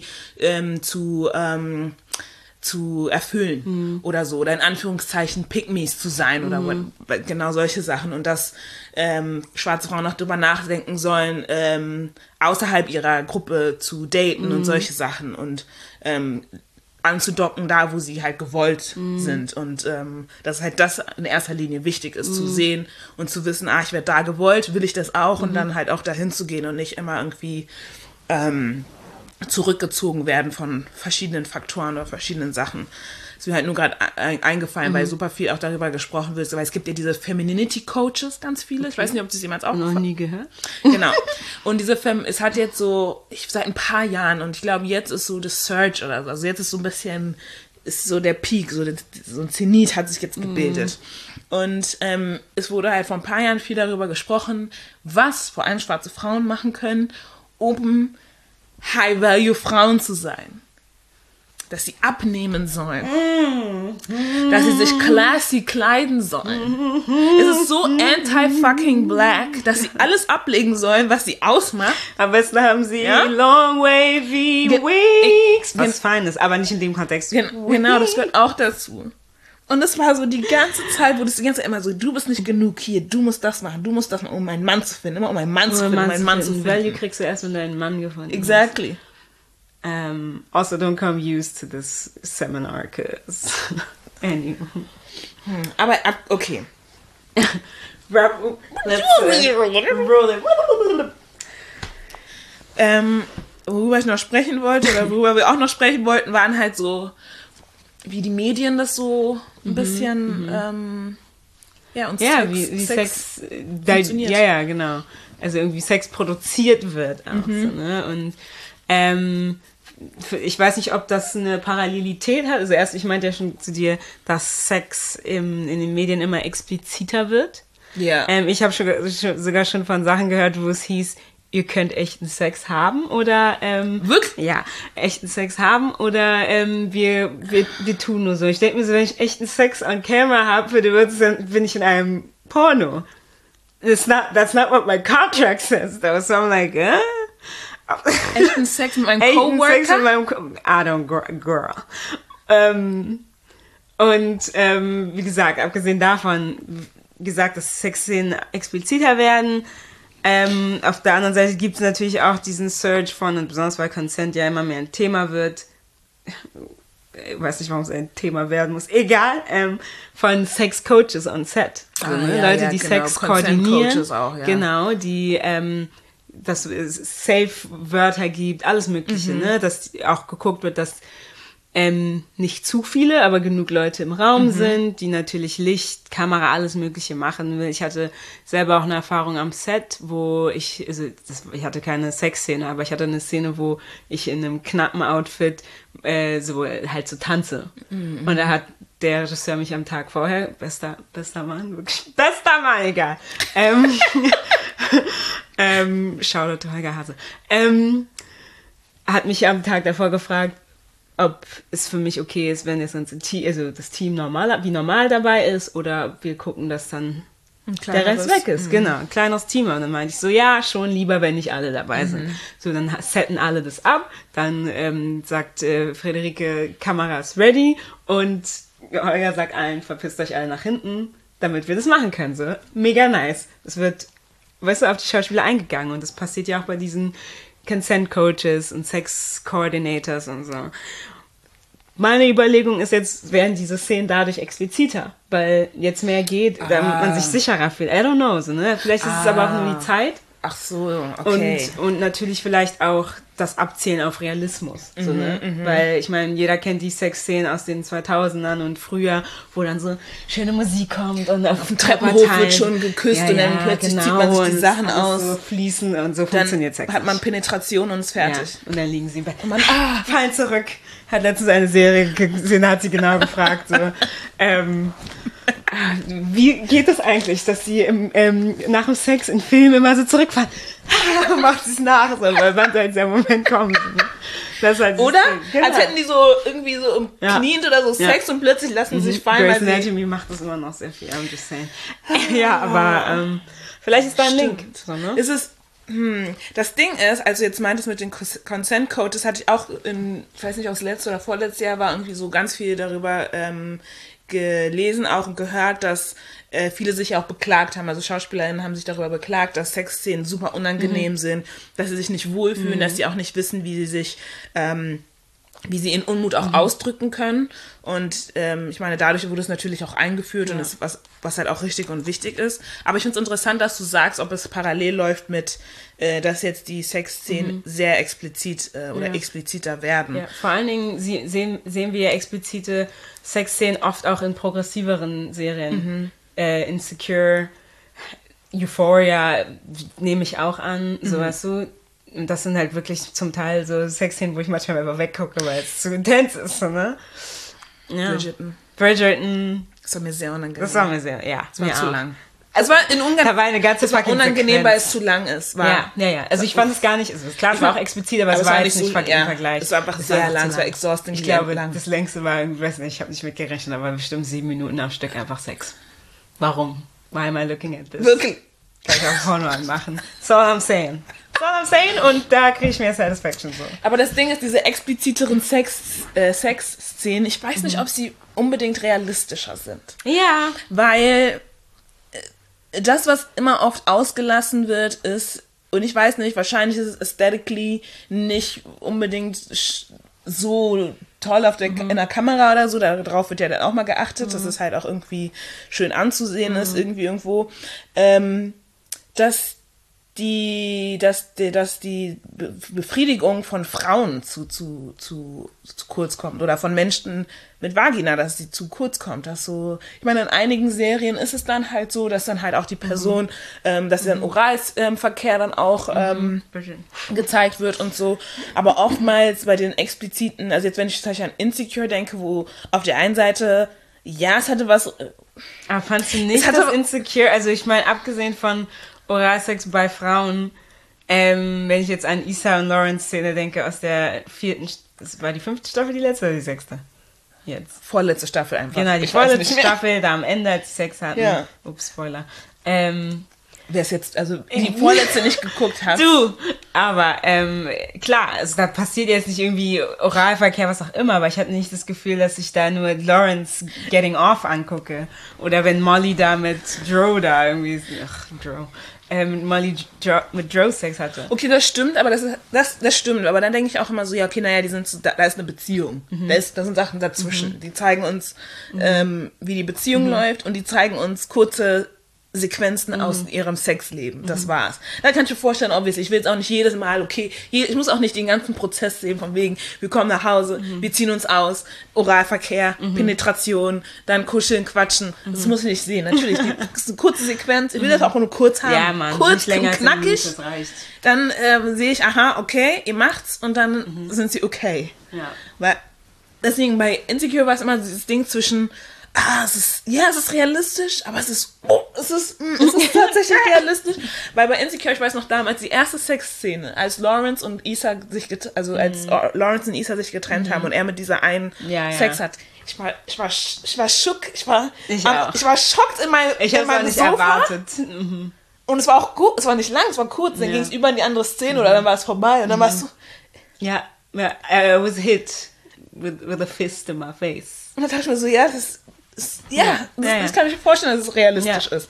zu erfüllen oder so, oder in Anführungszeichen Pygmies zu sein oder genau solche Sachen und dass schwarze Frauen noch drüber nachdenken sollen, außerhalb ihrer Gruppe zu daten und solche Sachen und anzudocken da, wo sie halt gewollt sind und dass halt das in erster Linie wichtig ist, zu sehen und zu wissen, ich werde da gewollt, will ich das auch und dann halt auch dahin zu gehen und nicht immer irgendwie zurückgezogen werden von verschiedenen Faktoren oder verschiedenen Sachen. Das ist mir halt nur gerade eingefallen, weil super viel auch darüber gesprochen wird, weil es gibt ja diese Femininity-Coaches, ganz viele. Okay. Ich weiß nicht, ob das jemals auch noch nie gehört. Genau. Und diese es hat jetzt so, seit ein paar Jahren und ich glaube, jetzt ist so das Surge oder so. Also jetzt ist so ein bisschen, ist so der Peak, so ein Zenit hat sich jetzt gebildet. Und es wurde halt vor ein paar Jahren viel darüber gesprochen, was vor allem schwarze Frauen machen können, um High-Value-Frauen zu sein. Dass sie abnehmen sollen. Dass sie sich classy kleiden sollen. Es ist so anti-fucking-black, dass sie alles ablegen sollen, was sie ausmacht. Am besten haben sie long wavy wigs. Was fein ist, aber nicht in dem Kontext. Genau, das gehört auch dazu. Und das war so die ganze Zeit, wo das die ganze Zeit immer so, du bist nicht genug hier, du musst das machen, um meinen Mann zu finden, immer um meinen Mann zu finden. Value kriegst du erst, wenn du einen Mann gefunden hast. Exactly. Also don't come used to this seminar, cause anyway. Aber, okay. Roll it. Worüber ich noch sprechen wollte, oder worüber wir auch noch sprechen wollten, waren halt so, wie die Medien das so ein bisschen, uns wie Sex funktioniert. Ja, genau. Also irgendwie Sex produziert wird auch, so, ne? Und, ich weiß nicht, ob das eine Parallelität hat. Also erst, ich meinte ja schon zu dir, dass Sex in den Medien immer expliziter wird. Ja. Ich habe sogar schon von Sachen gehört, wo es hieß, ihr könnt echten Sex haben oder wirklich? Ja, echten Sex haben oder wir tun nur so. Ich denke mir so, wenn ich echten Sex on camera habe, dann bin ich in einem Porno. That's not what my contract says though. So I'm like, echten Sex mit meinem Coworker? Sex mit meinem girl. Wie gesagt, abgesehen davon, dass Sexszenen expliziter werden. Auf der anderen Seite gibt es natürlich auch diesen Surge von, und besonders weil Consent ja immer mehr ein Thema wird, ich weiß nicht, warum es ein Thema werden muss, egal, von Sex-Coaches on Set. Also, Leute, die Sex koordinieren. Auch, genau, die dass es Safe-Wörter gibt, alles Mögliche, ne? Dass auch geguckt wird, dass nicht zu viele, aber genug Leute im Raum sind, die natürlich Licht, Kamera, alles Mögliche machen. Ich hatte selber auch eine Erfahrung am Set, wo ich hatte keine Sexszene, aber ich hatte eine Szene, wo ich in einem knappen Outfit so tanze. Und da hat der Regisseur mich am Tag vorher, bester Mann, wirklich, bester Mann, egal. Shoutout to Holger Hase. Hat mich am Tag davor gefragt, ob es für mich okay ist, wenn das ganze Team, also das Team normal dabei ist, oder wir gucken, dass dann der Rest weg ist. Genau, ein kleineres Team. Und dann meinte ich so, ja, schon lieber, wenn nicht alle dabei sind. So, dann setten alle das ab, dann sagt Friederike, Kamera ist ready, und Holger sagt allen, verpisst euch alle nach hinten, damit wir das machen können. So, mega nice. Es wird, weißt du, auf die Schauspieler eingegangen, und das passiert ja auch bei diesen Consent Coaches und Sex Coordinators und so. Meine Überlegung ist jetzt, werden diese Szenen dadurch expliziter, weil jetzt mehr geht, damit man sich sicherer fühlt. I don't know, so, ne? Vielleicht ist es aber auch nur die Zeit. Ach so, okay. Und natürlich vielleicht auch das Abzielen auf Realismus. So, ne? Weil, ich meine, jeder kennt die Sexszenen aus den 2000ern und früher, wo dann so schöne Musik kommt und auf dem Treppenhof wird schon geküsst, und dann plötzlich zieht man sich die Sachen aus. So fließen, und so funktioniert Sex. Hat man Penetration und ist fertig. Ja, und dann liegen sie im Bett. Und man, fallen zurück. Hat letztens eine Serie gesehen, da hat sie genau gefragt, so, wie geht es eigentlich, dass sie nach dem Sex in Filmen immer so zurückfallen? Macht es nach, so, weil wann soll der Moment kommen? Das ist halt oder? Genau. Als hätten die so irgendwie so kniend oder so Sex und plötzlich lassen sie sich fallen. Grey's Anatomy macht das immer noch sehr viel, I'm just saying. Ja, aber vielleicht ist da ein Link. So, ne? Ist es das Ding ist, also jetzt meintest mit den Consent Codes, hatte ich auch ich weiß nicht, ob es letztes oder vorletztes Jahr war, irgendwie so ganz viel darüber gelesen auch und gehört, dass viele sich auch beklagt haben, also SchauspielerInnen haben sich darüber beklagt, dass Sexszenen super unangenehm sind, dass sie sich nicht wohlfühlen, dass sie auch nicht wissen, wie sie sich wie sie ihren Unmut auch ausdrücken können. Und ich meine, dadurch wurde es natürlich auch eingeführt und ist was halt auch richtig und wichtig ist. Aber ich finde es interessant, dass du sagst, ob es parallel läuft mit, dass jetzt die Sexszenen sehr explizit oder expliziter werden. Ja, vor allen Dingen sehen wir ja explizite Sexszenen oft auch in progressiveren Serien. Insecure, Euphoria nehme ich auch an, so weißt du. Und das sind halt wirklich zum Teil so Sexszenen, wo ich manchmal einfach weggucke, weil es zu intens ist, so, ne? Ja. Bridgerton. Das war mir sehr unangenehm. Das war mir sehr, das war zu lang. Es war in Ungarn. Da war eine ganze fucking unangenehm, weil es zu lang ist. Ja. Also ich fand es gar nicht, also klar, es war auch explizit, aber es war jetzt nicht fucking im Vergleich. Es war einfach sehr lang, es war exhausting. Ich glaube, das längste war, ich weiß nicht, ich habe nicht mitgerechnet, aber bestimmt 7 Minuten am Stück einfach Sex. Warum? Why am I looking at this? Wirklich? Kann ich auch Porno anmachen. So I'm saying. Und da kriege ich mehr Satisfaction so. Aber das Ding ist, diese expliziteren Sex-Szenen, ich weiß nicht, ob sie unbedingt realistischer sind. Ja. Weil das, was immer oft ausgelassen wird, ist, und ich weiß nicht, wahrscheinlich ist es aesthetically nicht unbedingt so toll in der Kamera oder so, darauf wird ja dann auch mal geachtet, dass es halt auch irgendwie schön anzusehen ist, irgendwie irgendwo, dass die Befriedigung von Frauen zu kurz kommt oder von Menschen mit Vagina, dass sie zu kurz kommt. Dass so, ich meine, in einigen Serien ist es dann halt so, dass dann halt auch die Person, dass dann Oralverkehr dann auch gezeigt wird und so. Aber oftmals bei den expliziten, also jetzt wenn ich zum Beispiel an Insecure denke, wo auf der einen Seite, ja, es hatte was. Aber fandst du nicht, dass Insecure, also ich meine, abgesehen von Oralsex bei Frauen, wenn ich jetzt an Issa und Lawrence Szene denke aus der 4., das war die 5. Staffel, die letzte oder die 6.? Jetzt. Vorletzte Staffel einfach. Genau, die vorletzte Staffel, da am Ende, als sie Sex hatten. Ja. Ups, Spoiler. Wer es jetzt, also die vorletzte nicht geguckt hat. Du! Aber klar, also da passiert jetzt nicht irgendwie Oralverkehr, was auch immer, aber ich hatte nicht das Gefühl, dass ich da nur Lawrence getting off angucke. Oder wenn Molly da mit Drew da irgendwie, mit Drew Sex hatte. Okay, das stimmt, aber das stimmt. Aber dann denke ich auch immer so, ja, okay, naja, da ist eine Beziehung. Da sind Sachen dazwischen. Die zeigen uns, wie die Beziehung läuft, und die zeigen uns kurze Sequenzen aus ihrem Sexleben. Das war's. Da kann ich mir vorstellen, obviously, ich will jetzt auch nicht jedes Mal, okay, ich muss auch nicht den ganzen Prozess sehen, von wegen, wir kommen nach Hause, wir ziehen uns aus, Oralverkehr, Penetration, dann kuscheln, quatschen. Das muss ich nicht sehen. Natürlich, das ist eine kurze Sequenz. Ich will das auch nur kurz haben. Ja, Mann, kurz, länger knackig. Das reicht. Dann sehe ich, aha, okay, ihr macht's, und dann sind sie okay. Ja. Weil deswegen bei Insecure war es immer dieses Ding zwischen es ist realistisch, aber es ist tatsächlich realistisch, weil bei Insecure, ich weiß noch damals, die erste Sexszene, als Lawrence und Issa sich Lawrence und Issa sich getrennt haben und er mit dieser einen Sex hat, ich war schock, ich war schockt in meinem Sofa. Erwartet. Und es war auch gut, es war nicht lang, es war kurz, dann ging es über in die andere Szene oder dann war es vorbei und dann war es so. I was hit with a fist in my face. Und dann dachte ich mir so, das kann ich mir vorstellen, dass es realistisch ist.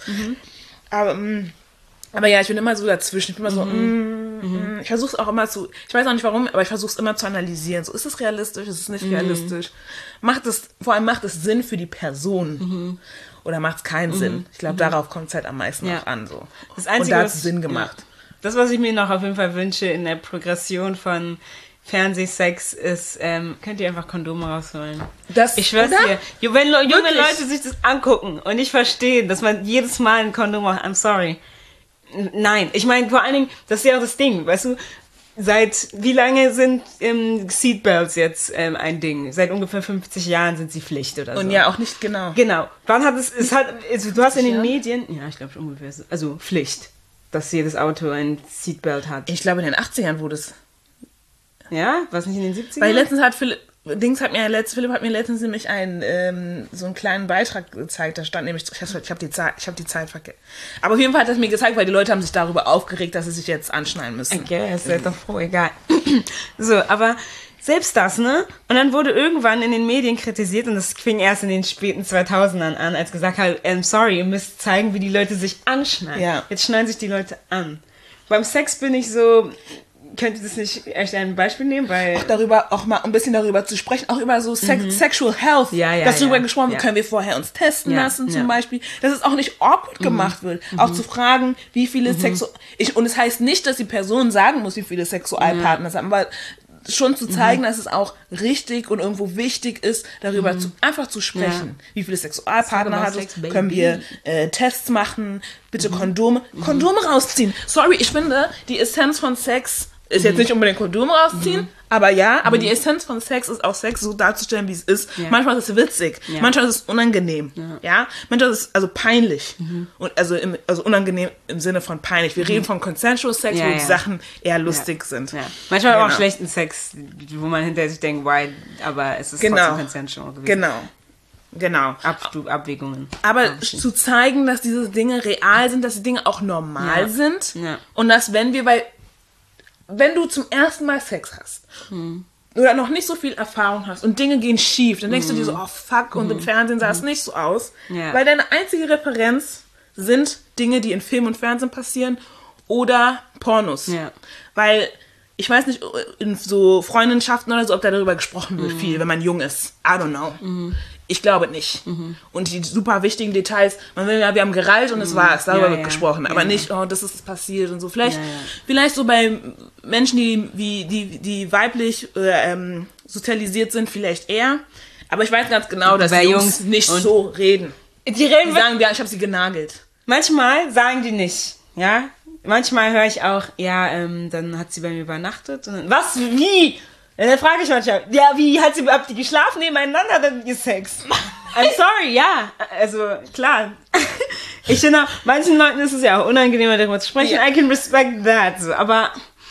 Aber ja, ich bin immer so dazwischen. Ich bin immer so, ich versuche es auch immer ich weiß auch nicht warum, aber ich versuche es immer zu analysieren. So, ist es realistisch, ist es nicht realistisch? Vor allem macht es Sinn für die Person? Oder macht es keinen Sinn? Ich glaube, darauf kommt es halt am meisten auch an. So. Das Einzige, und da hat es Sinn gemacht. Das, was ich mir noch auf jeden Fall wünsche in der Progression von Fernsehsex ist, könnt ihr einfach Kondome rausholen. Ich schwör's dir. Wenn junge Leute sich das angucken und nicht verstehen, dass man jedes Mal ein Kondom macht, I'm sorry. Nein. Ich meine, vor allen Dingen, das ist ja auch das Ding, weißt du, seit wie lange sind Seatbelts jetzt ein Ding? Seit ungefähr 50 Jahren sind sie Pflicht oder so. Und ja, auch nicht genau. Genau. Wann hat du hast in den Medien, ja, ich glaube schon ungefähr so, also Pflicht, dass jedes Auto ein Seatbelt hat. Ich glaube, in den 80ern wurde es. Ja? War es nicht in den 70ern? Weil letztens hat Philipp hat mir letztens nämlich so einen kleinen Beitrag gezeigt, da stand nämlich, ich habe die Zeit vergessen. Aber auf jeden Fall hat er es mir gezeigt, weil die Leute haben sich darüber aufgeregt, dass sie sich jetzt anschneiden müssen. Okay, das ist doch froh, egal. So, aber selbst das, ne? Und dann wurde irgendwann in den Medien kritisiert und das fing erst in den späten 2000ern an, als gesagt hat, sorry, ihr müsst zeigen, wie die Leute sich anschneiden. Ja. Jetzt schneiden sich die Leute an. Beim Sex bin ich so... Könnt ihr das nicht echt ein Beispiel nehmen? Weil auch mal ein bisschen darüber zu sprechen, auch über so Sexual Health, dass darüber gesprochen wird, können wir vorher uns testen lassen zum Beispiel, dass es auch nicht awkward gemacht wird, auch zu fragen, wie viele und es heißt nicht, dass die Person sagen muss, wie viele Sexualpartner haben, aber schon zu zeigen, dass es auch richtig und irgendwo wichtig ist, darüber einfach zu sprechen. Wie viele Sexualpartner hat es? Können wir Tests machen? Bitte Kondome rausziehen. Sorry, ich finde, die Essenz von Sex ist jetzt nicht unbedingt Kondome rausziehen, aber die Essenz von Sex ist auch Sex so darzustellen, wie es ist. Ja. Manchmal ist es witzig, manchmal ist es unangenehm, manchmal ist es also peinlich und also unangenehm im Sinne von peinlich. Wir reden von Consensual Sex, wo die Sachen eher lustig sind. Ja. Manchmal auch schlechten Sex, wo man hinterher sich denkt, why, aber es ist trotzdem consensual gewesen. Genau. Abwägungen. Aber zu zeigen, dass diese Dinge real sind, dass die Dinge auch normal sind und dass wenn du zum ersten Mal Sex hast oder noch nicht so viel Erfahrung hast und Dinge gehen schief, dann denkst du dir so, oh fuck, und im Fernsehen sah es nicht so aus. Ja. Weil deine einzige Referenz sind Dinge, die in Film und Fernsehen passieren oder Pornos. Ja. Weil, ich weiß nicht, in so Freundschaften oder so, ob da darüber gesprochen wird viel, wenn man jung ist. I don't know. Ich glaube nicht. Und die super wichtigen Details, man will wir haben gereilt und es war's, darüber wird gesprochen, aber nicht, das ist passiert und so. Vielleicht so bei Menschen, die weiblich sozialisiert sind, vielleicht eher, aber ich weiß ganz genau, dass die Jungs nicht so reden. Die sagen, ich habe sie genagelt. Manchmal sagen die nicht, ja. Manchmal höre ich auch, dann hat sie bei mir übernachtet. Und dann, was? Wie? Dann frage ich manchmal, wie habt ihr geschlafen nebeneinander, dann ihr Sex? I'm sorry, ja. Also, klar. Ich finde, manchen Leuten ist es ja auch unangenehmer, darüber zu sprechen. I can respect that. So. Aber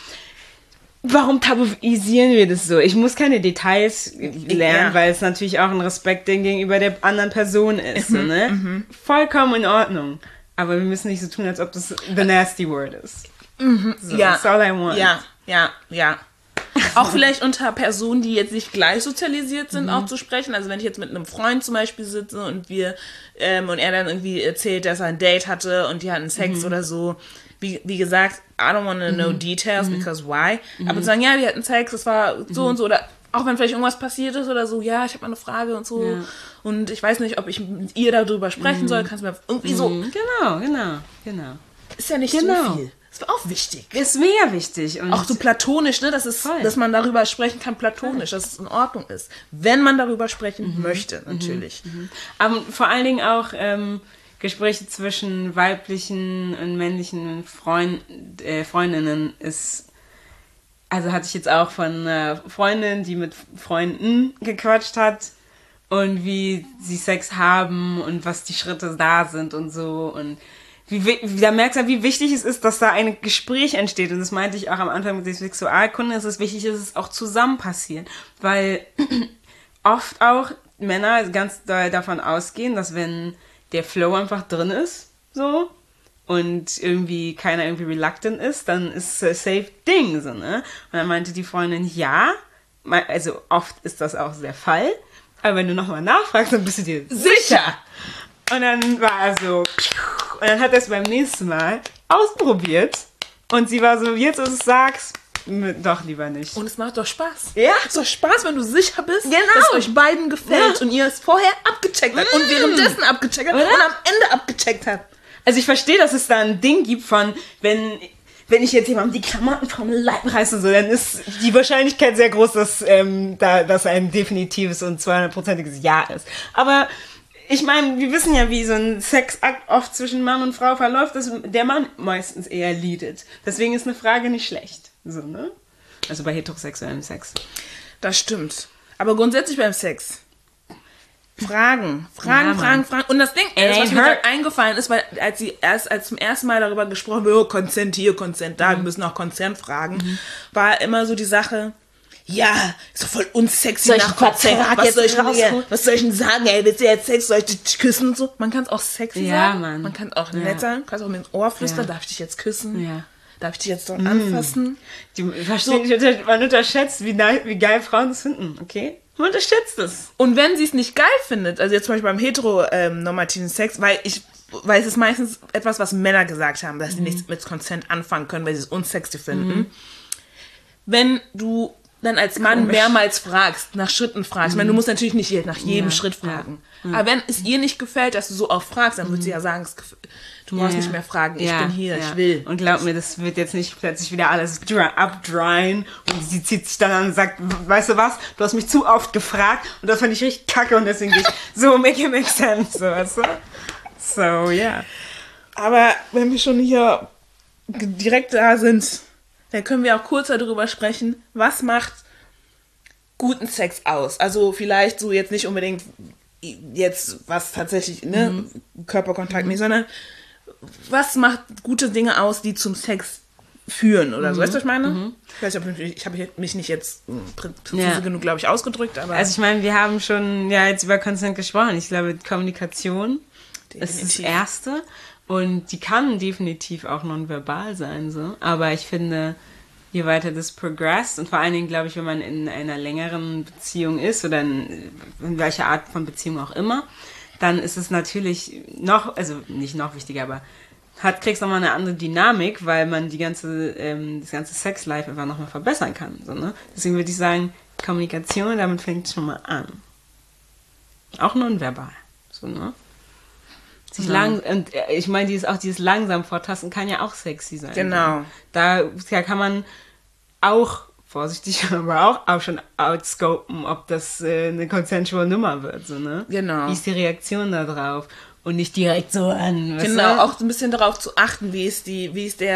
warum tabuisieren wir das so? Ich muss keine Details lernen, weil es natürlich auch ein Respektding gegenüber der anderen Person ist. So, ne? Vollkommen in Ordnung. Aber wir müssen nicht so tun, als ob das the nasty word ist. So, that's all I want. Ja. Auch vielleicht unter Personen, die jetzt nicht gleich sozialisiert sind, auch zu sprechen. Also wenn ich jetzt mit einem Freund zum Beispiel sitze und und er dann irgendwie erzählt, dass er ein Date hatte und die hatten Sex oder so. Wie gesagt, I don't want to know details, because why? Aber zu sagen, wir hatten Sex, das war so und so. Oder auch wenn vielleicht irgendwas passiert ist oder so, ich habe mal eine Frage und so. Ja. Und ich weiß nicht, ob ich mit ihr darüber sprechen soll. Kannst du mir irgendwie so... Genau. Ist ja nicht so viel. Das war auch wichtig. Ist mega wichtig. Und auch so platonisch, ne? Dass man darüber sprechen kann, platonisch, dass es in Ordnung ist. Wenn man darüber sprechen möchte, natürlich. Aber vor allen Dingen auch Gespräche zwischen weiblichen und männlichen Freundinnen ist... Also hatte ich jetzt auch von einer Freundin, die mit Freunden gequatscht hat, und wie sie Sex haben und was die Schritte da sind und so und da merkst du, wie wichtig es ist, dass da ein Gespräch entsteht. Und das meinte ich auch am Anfang mit der Sexualkunde, es ist wichtig, dass es auch zusammen passiert. Weil oft auch Männer ganz doll davon ausgehen, dass wenn der Flow einfach drin ist, so, und irgendwie keiner irgendwie reluctant ist, dann ist es safe Ding, so, ne? Und dann meinte die Freundin, ja, also oft ist das auch der Fall, aber wenn du nochmal nachfragst, dann bist du dir sicher. Und dann war er so, und dann hat er es beim nächsten Mal ausprobiert. Und sie war so, jetzt, als du es sagst, doch lieber nicht. Und es macht doch Spaß. Ja. Es ist doch Spaß, wenn du sicher bist, dass es euch beiden gefällt und ihr es vorher abgecheckt habt und währenddessen abgecheckt habt und am Ende abgecheckt habt. Also ich verstehe, dass es da ein Ding gibt von, wenn ich jetzt jemandem die Klamotten vom Leib reiße, so, dann ist die Wahrscheinlichkeit sehr groß, dass das ein definitives und 200%iges Ja ist. Aber ich meine, wir wissen ja, wie so ein Sexakt oft zwischen Mann und Frau verläuft, dass der Mann meistens eher leadet. Deswegen ist eine Frage nicht schlecht. So, ne? Also bei heterosexuellem Sex. Das stimmt. Aber grundsätzlich beim Sex. Fragen. Und das Ding ist, was mir gerade eingefallen ist, weil als zum ersten Mal darüber gesprochen wird, oh, Consent hier, Consent da, wir müssen auch Consent fragen, war immer so die Sache, ja, ist doch voll unsexy nach Consent. Was soll ich denn sagen, ey, willst du jetzt Sex, soll ich dich küssen und so? Man kann es auch sexy sagen, Mann. man kann es auch nett sagen, kannst auch mit dem Ohr flüstern, darf ich dich jetzt küssen? Ja. Darf ich dich jetzt dort anfassen? Man unterschätzt, wie geil Frauen das finden, okay? Man unterschätzt es. Und wenn sie es nicht geil findet, also jetzt zum Beispiel beim heteronormativen Sex, weil es ist meistens etwas, was Männer gesagt haben, dass sie nichts mit Consent anfangen können, weil sie es unsexy finden. Wenn du dann als Mann mehrmals fragst, nach Schritten fragst, ich meine, du musst natürlich nicht nach jedem Schritt fragen, aber wenn es ihr nicht gefällt, dass du so oft fragst, dann wird sie ja sagen, du brauchst nicht mehr fragen, ich bin hier, ich will. Und glaub mir, das wird jetzt nicht plötzlich wieder alles abdryen und sie zieht sich dann an und sagt, weißt du was, du hast mich zu oft gefragt und das fand ich richtig kacke und deswegen gehe ich so, make it make sense, so, weißt du? So, ja. Yeah. Aber wenn wir schon hier direkt da sind, dann können wir auch kurz darüber sprechen, was macht guten Sex aus? Also vielleicht so jetzt nicht unbedingt jetzt was tatsächlich, ne, Körperkontakt nicht, sondern was macht gute Dinge aus, die zum Sex führen oder so. Weißt du, was ich meine? Ich weiß nicht, ich habe mich nicht jetzt präzise genug, glaube ich, ausgedrückt. Aber also ich meine, wir haben schon jetzt über Consent gesprochen. Ich glaube, Kommunikation ist das Erste. Und die kann definitiv auch nonverbal sein, so. Aber ich finde, je weiter das progressed und vor allen Dingen, glaube ich, wenn man in einer längeren Beziehung ist oder in welcher Art von Beziehung auch immer, dann ist es natürlich nicht noch wichtiger, aber kriegst nochmal eine andere Dynamik, weil man das ganze Sex-Life einfach nochmal verbessern kann, so, ne? Deswegen würde ich sagen, Kommunikation, damit fängt es schon mal an. Auch nonverbal, so, ne? Und ich meine, dieses langsam vortasten kann ja auch sexy sein. Genau. Da kann man auch vorsichtig, aber auch schon outscopen, ob das eine consensual Nummer wird, so, ne? Genau. Wie ist die Reaktion da drauf? Und nicht direkt so an. Genau, auch ein bisschen darauf zu achten, wie ist die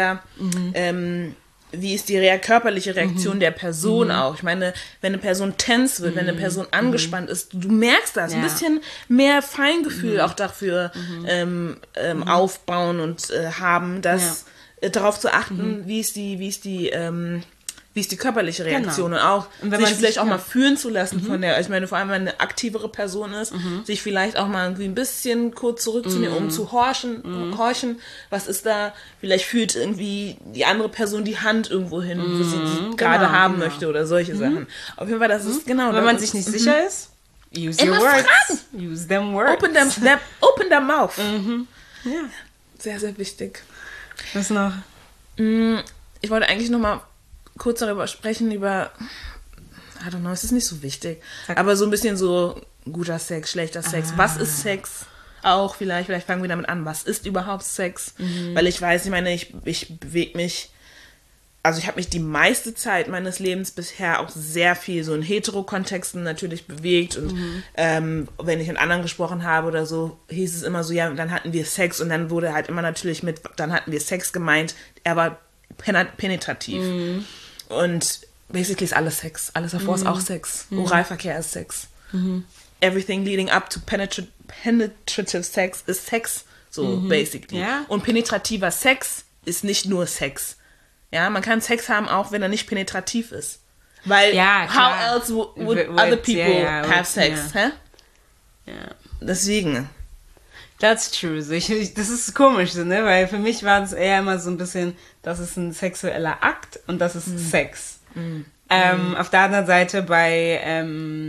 körperliche Reaktion der Person auch. Ich meine, wenn eine Person tense wird, wenn eine Person angespannt ist, du merkst das. Ein bisschen mehr Feingefühl auch dafür aufbauen und haben, darauf zu achten, wie ist die körperliche Reaktion und auch und sich vielleicht auch mal fühlen zu lassen von der, ich meine, vor allem, wenn eine aktivere Person ist, sich vielleicht auch mal irgendwie ein bisschen kurz zurückzunehmen, um zu horchen, was ist da, vielleicht fühlt irgendwie die andere Person die Hand irgendwo hin, wo sie gerade haben möchte oder solche Sachen. Auf jeden Fall, das ist genau. Wenn man sich nicht sicher ist, use your words. Fragen. Use them words. Open their mouth. Ja. Sehr, sehr wichtig. Was noch? Ich wollte eigentlich noch mal kurz darüber sprechen, I don't know, es ist nicht so wichtig, aber so ein bisschen so guter Sex, schlechter Sex, was ist Sex? Auch vielleicht fangen wir damit an, was ist überhaupt Sex? Weil ich weiß, ich meine, ich bewege mich, also ich habe mich die meiste Zeit meines Lebens bisher auch sehr viel so in Hetero-Kontexten natürlich bewegt und wenn ich mit anderen gesprochen habe oder so, hieß es immer so, ja, dann hatten wir Sex und dann wurde halt immer natürlich dann hatten wir Sex gemeint, er war penetrativ. Und basically ist alles Sex. Alles davor ist auch Sex. Oralverkehr ist Sex. everything leading up to penetrative sex ist Sex, so basically. Ja. Und penetrativer Sex ist nicht nur Sex. Ja, man kann Sex haben, auch wenn er nicht penetrativ ist. Weil, how else would other people have sex? Hä? Ja. Deswegen. That's true. Das ist komisch, so, ne? Weil für mich war es eher immer so ein bisschen, das ist ein sexueller Akt und das ist Sex. Auf der anderen Seite bei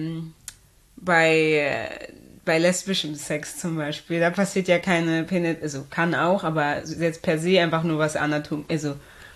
lesbischem Sex zum Beispiel, da passiert ja keine also kann auch, aber jetzt per se einfach nur was also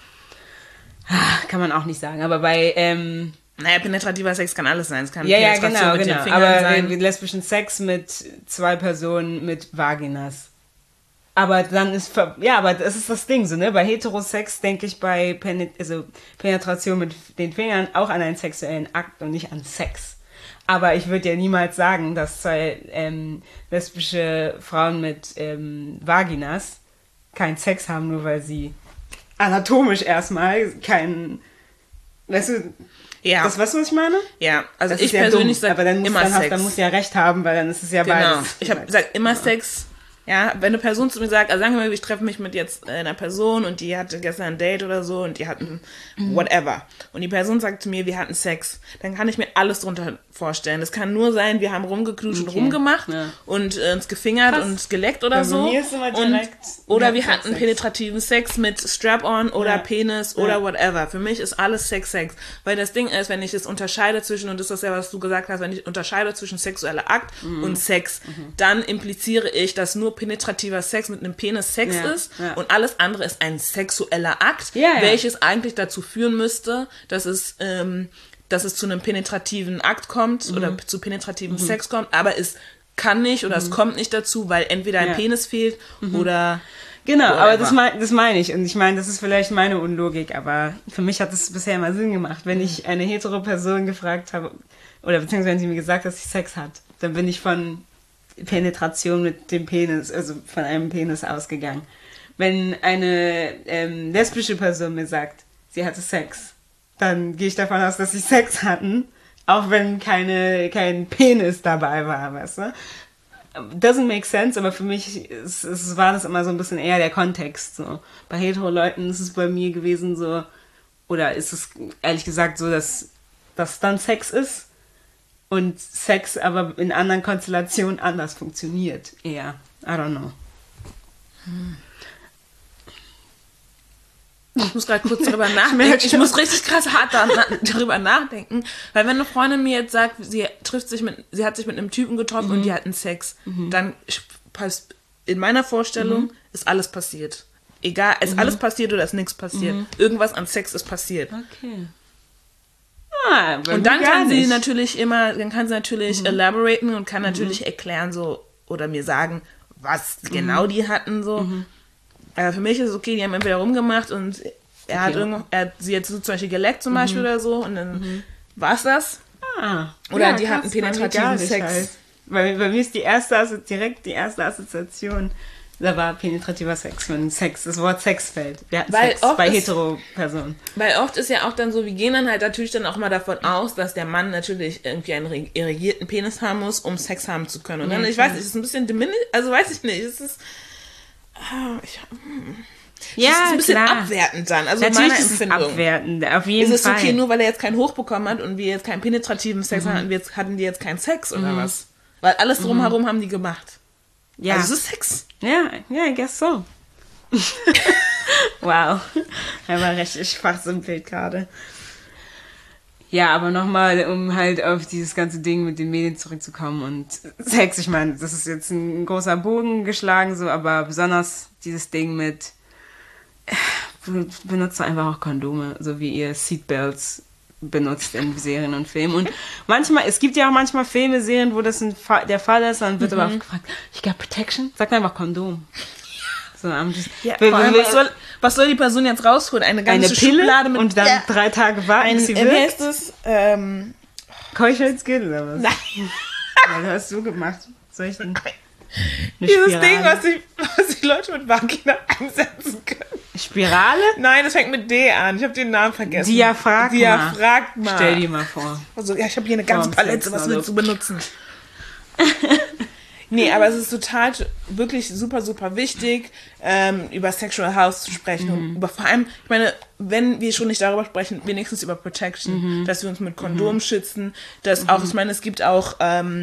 kann man auch nicht sagen, aber bei naja, penetrativer Sex kann alles sein. Es kann Penetration mit den Fingern aber sein. lesbischen Sex mit 2 Personen mit Vaginas. Aber dann ist, aber das ist das Ding so, ne? Bei Heterosex denke ich bei Penetration mit den Fingern auch an einen sexuellen Akt und nicht an Sex. Aber ich würde ja niemals sagen, dass 2 lesbische Frauen mit Vaginas keinen Sex haben, nur weil sie anatomisch erstmal keinen, weißt du, das weißt du, was ich meine? Ja, also ich persönlich sage immer Sex. Dann muss ja recht haben, weil dann ist es ja beides. Ich habe gesagt, immer Sex. Ja, wenn eine Person zu mir sagt, also sagen wir mal, ich treffe mich mit jetzt einer Person und die hatte gestern ein Date oder so und die hatten whatever. Und die Person sagt zu mir, wir hatten Sex. Dann kann ich mir alles drunter vorstellen. Das kann nur sein, wir haben rumgeknutscht und rumgemacht und uns gefingert und geleckt oder so. Oder wir hatten penetrativen Sex mit Strap-on oder Penis oder whatever. Für mich ist alles Sex. Weil das Ding ist, wenn ich es unterscheide zwischen, und das ist ja, was du gesagt hast, wenn ich unterscheide zwischen sexueller Akt und Sex, dann impliziere ich, dass nur penetrativer Sex mit einem Penis Sex ist und alles andere ist ein sexueller Akt, welches eigentlich dazu führen müsste, dass es zu einem penetrativen Akt kommt oder zu penetrativen Sex kommt, aber es kann nicht oder es kommt nicht dazu, weil entweder ein Penis fehlt oder genau, aber das meine ich. Und ich meine, das ist vielleicht meine Unlogik, aber für mich hat es bisher immer Sinn gemacht. Wenn ich eine hetero Person gefragt habe, oder beziehungsweise wenn sie mir gesagt hat, dass sie Sex hat, dann bin ich von Penetration mit dem Penis, also von einem Penis ausgegangen. Wenn eine lesbische Person mir sagt, sie hatte Sex, dann gehe ich davon aus, dass sie Sex hatten, auch wenn kein Penis dabei war, weißt du? Doesn't make sense, aber für mich war das immer so ein bisschen eher der Kontext. So. Bei hetero-Leuten ist es bei mir gewesen so, oder ist es ehrlich gesagt so, dass das dann Sex ist und Sex aber in anderen Konstellationen anders funktioniert. Eher. I don't know. Ich muss gerade kurz darüber nachdenken. Ich muss richtig krass hart darüber nachdenken, weil wenn eine Freundin mir jetzt sagt, sie hat sich mit einem Typen getroffen und die hatten Sex, dann passt in meiner Vorstellung ist alles passiert. Egal, ist alles passiert oder ist nichts passiert. Irgendwas an Sex ist passiert. Okay. Und dann kann sie natürlich elaboraten und kann natürlich erklären so oder mir sagen, was genau die hatten so. Aber für mich ist es okay, die haben entweder rumgemacht und sie hat sie jetzt so zum Beispiel geleckt zum Beispiel oder so und dann war's das. Oder die hatten penetrativen Sex. Halt. Weil bei mir ist direkt die erste Assoziation, da war penetrativer Sex, wenn das Wort Sex fällt. Wir hatten Sex bei Hetero-Personen. Weil oft ist ja auch dann so, wir gehen dann halt natürlich dann auch mal davon aus, dass der Mann natürlich irgendwie einen erregierten Penis haben muss, um Sex haben zu können. Und dann, ich weiß nicht, es ist ein bisschen also weiß ich nicht, es ist das ist ein bisschen abwertend dann, also natürlich meiner Empfindung. Ist abwertend, auf jeden Fall. Ist es okay, nur weil er jetzt keinen Hoch bekommen hat und wir jetzt keinen penetrativen Sex hatten die jetzt keinen Sex oder was? Weil alles drumherum haben die gemacht. Ja. Also es ist Sex. Ja, I guess so. Wow. Er war richtig fachsimpelt gerade. Ja, aber nochmal, um halt auf dieses ganze Ding mit den Medien zurückzukommen und Sex, ich meine, das ist jetzt ein großer Bogen geschlagen, so, aber besonders dieses Ding mit benutzt einfach auch Kondome, so wie ihr Seatbelts benutzt in Serien und Filmen. Und es gibt ja auch manchmal Filme, Serien, wo das der Fall ist, dann wird aber auch gefragt, ich got Protection? Sagt einfach Kondom. So, was soll die Person jetzt rausholen? Eine ganze Pille Schublade mit und dann 3 Tage warten, bis sie wirkt? Wie heißt das? Keuchelskind oder was? Nein. Was hast du gemacht? Soll ich denn? Dieses Ding, was die Leute mit Vagina einsetzen können. Spirale? Nein, das fängt mit D an. Ich habe den Namen vergessen. Diaphragma. Stell dir mal vor. Also, ja, ich habe hier eine ganze Palette. Was willst du benutzen? Nee, aber es ist total, wirklich super, super wichtig, über Sexual Health zu sprechen. Und über vor allem, ich meine, wenn wir schon nicht darüber sprechen, wenigstens über Protection, dass wir uns mit Kondomen schützen, dass auch, ich meine, es gibt auch,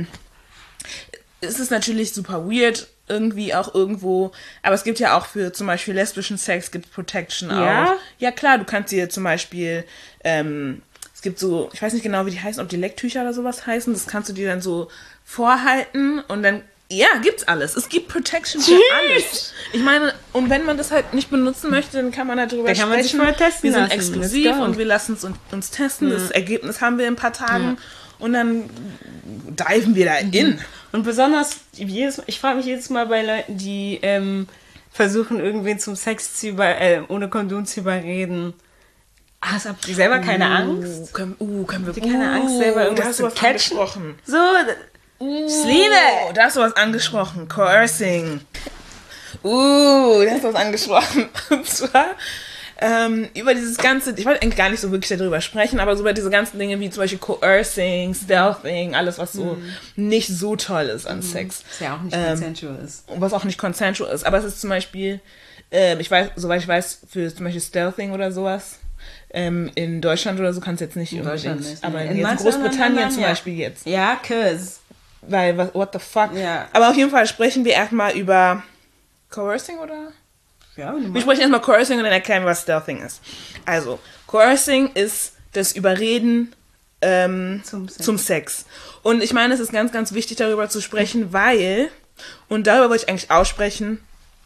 es ist natürlich super weird, irgendwie auch irgendwo, aber es gibt ja auch für zum Beispiel lesbischen Sex gibt Protection auch. Ja, klar, du kannst dir zum Beispiel, es gibt so, ich weiß nicht genau, wie die heißen, ob die Lecktücher oder sowas heißen, das kannst du dir dann so vorhalten und dann, ja, gibt's alles. Es gibt Protection für alles. Ich meine, und wenn man das halt nicht benutzen möchte, dann kann man darüber sprechen. Man sich mal testen wir sind lassen. exklusiv und wir lassen es uns testen. Das Ergebnis haben wir in ein paar Tagen und dann diven wir da in. Und besonders, ich frage mich jedes Mal bei Leuten, die versuchen, irgendwen zum Sex ohne Kondom zu überreden. Habt ihr selber keine Angst? Können wir keine Angst, selber irgendwas zu catchen? So, ich liebe! Da hast du was angesprochen. Coercing. Da hast du was angesprochen. Und zwar über dieses ganze, ich wollte eigentlich gar nicht so wirklich darüber sprechen, aber so über diese ganzen Dinge wie zum Beispiel Coercing, Stealthing, alles, was so nicht so toll ist an Sex. Was ja auch nicht consensual ist. Und was auch nicht consensual ist. Aber es ist zum Beispiel, soweit ich weiß, für zum Beispiel Stealthing oder sowas, in Deutschland oder so kannst du jetzt nicht unbedingt. Nicht, aber in Großbritannien zum Beispiel jetzt. Ja, Weil, what the fuck? Ja. Aber auf jeden Fall sprechen wir erstmal über Coercing, oder? Ja, wir sprechen erstmal Coercing und dann erklären wir, was Stealthing ist. Also, Coercing ist das Überreden zum Sex. Und ich meine, es ist ganz, ganz wichtig, darüber zu sprechen, weil, und darüber wollte ich eigentlich aussprechen,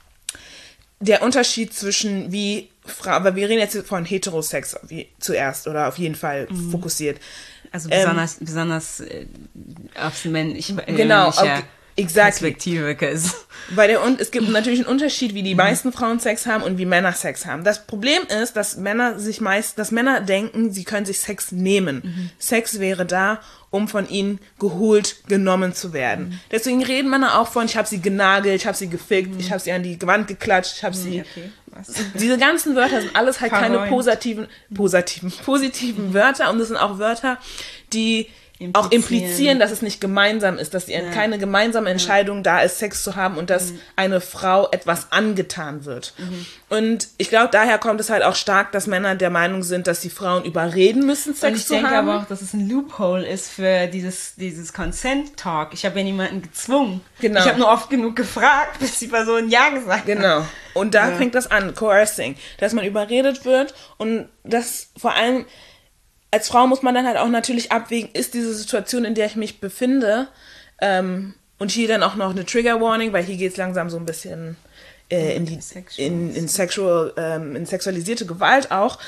der Unterschied zwischen aber wir reden jetzt von Heterosex zuerst oder auf jeden Fall fokussiert. Also besonders aufs männliche Perspektive. Es gibt natürlich einen Unterschied, wie die meisten Frauen Sex haben und wie Männer Sex haben. Das Problem ist, dass Männer denken, sie können sich Sex nehmen. Sex wäre da, um von ihnen genommen zu werden. Deswegen reden Männer auch von, ich habe sie genagelt, ich habe sie gefickt, ich habe sie an die Wand geklatscht, ich habe sie... Okay. Diese ganzen Wörter sind alles halt keine positiven Wörter und das sind auch Wörter, die auch implizieren, dass es nicht gemeinsam ist, dass keine gemeinsame Entscheidung da ist, Sex zu haben und dass eine Frau etwas angetan wird. Und ich glaube, daher kommt es halt auch stark, dass Männer der Meinung sind, dass die Frauen überreden müssen, Sex zu haben. Ich denke aber auch, dass es ein Loophole ist für dieses Consent-Talk. Ich habe ja niemanden gezwungen. Genau. Ich habe nur oft genug gefragt, bis die Person Ja gesagt hat. Genau. Und da fängt das an, Coercing, dass man überredet wird und das vor allem als Frau muss man dann halt auch natürlich abwägen, ist diese Situation, in der ich mich befinde, und hier dann auch noch eine Trigger Warning, weil hier geht es langsam so ein bisschen in sexualisierte Gewalt auch,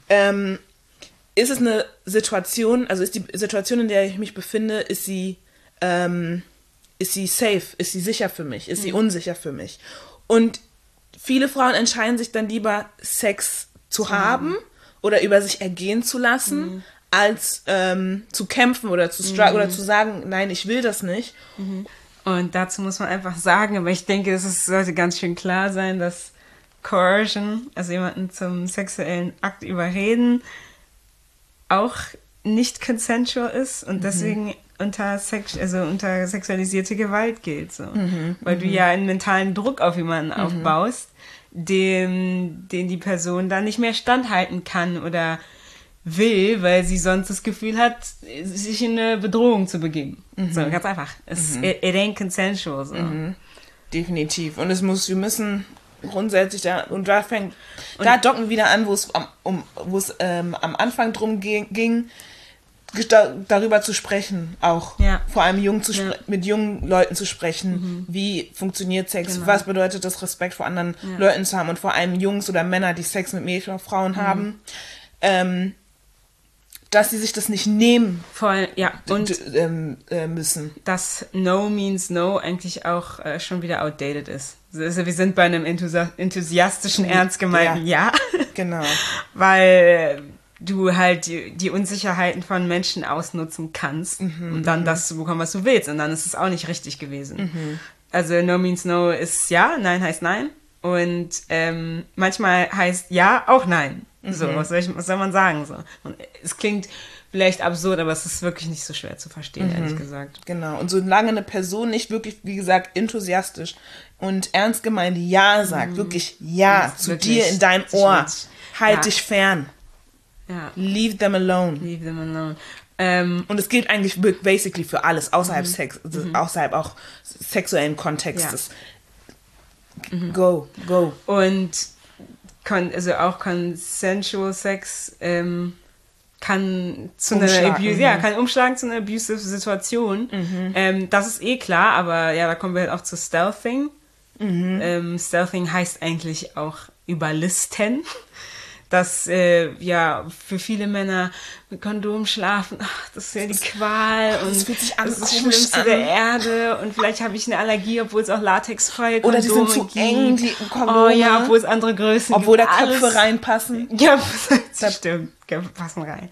ist es eine Situation, also ist die Situation, in der ich mich befinde, ist sie safe, ist sie sicher für mich, ist sie unsicher für mich. Und viele Frauen entscheiden sich dann lieber, Sex zu haben oder über sich ergehen zu lassen, als zu kämpfen oder zu oder zu sagen, nein, ich will das nicht. Und dazu muss man einfach sagen, aber ich denke, sollte ganz schön klar sein, dass Coercion, also jemanden zum sexuellen Akt überreden, auch nicht consensual ist und deswegen unter sexualisierte Gewalt gilt. So. Weil du ja einen mentalen Druck auf jemanden aufbaust, den die Person dann nicht mehr standhalten kann oder will, weil sie sonst das Gefühl hat, sich in eine Bedrohung zu begeben. So, ganz einfach. It ain't consensual. So. Definitiv. Und wir müssen grundsätzlich da docken wir wieder an, wo es am Anfang drum ging, darüber zu sprechen, auch vor allem mit jungen Leuten zu sprechen, wie funktioniert Sex, was bedeutet das, Respekt vor anderen Leuten zu haben und vor allem Jungs oder Männer, die Sex mit Mädchen oder Frauen haben, dass sie sich das nicht nehmen müssen. Dass No means No eigentlich auch schon wieder outdated ist. Also wir sind bei einem enthusiastischen, ernst gemeinten Ja. Genau. Weil du halt die Unsicherheiten von Menschen ausnutzen kannst, um dann das zu bekommen, was du willst. Und dann ist es auch nicht richtig gewesen. Also No means No ist Ja, Nein heißt Nein. Und manchmal heißt ja auch nein. So, was soll man sagen? So. Und es klingt vielleicht absurd, aber es ist wirklich nicht so schwer zu verstehen, ehrlich gesagt. Genau. Und solange eine Person nicht wirklich, wie gesagt, enthusiastisch und ernst gemeint Ja sagt, wirklich Ja zu wirklich dir in dein Ohr, halt dich fern. Ja. Leave them alone. Leave them alone. Und es gilt eigentlich basically für alles, außerhalb Sex, außerhalb auch sexuellen Kontextes. Ja. Go. Und also auch Consensual Sex kann zu kann umschlagen zu einer abusive Situation. Das ist klar, aber ja, da kommen wir halt auch zu Stealthing. Stealthing heißt eigentlich auch überlisten. Das für viele Männer mit Kondom schlafen, das ist ja die Qual und das fühlt sich das ist das Schlimmste der Erde und vielleicht habe ich eine Allergie, obwohl es auch latexfreie Kondome gibt. Oder die sind zu eng, die Kondome. Oh ja, obwohl es andere Größen gibt. Obwohl da Köpfe reinpassen. Ja, das stimmt, Köpfe passen rein.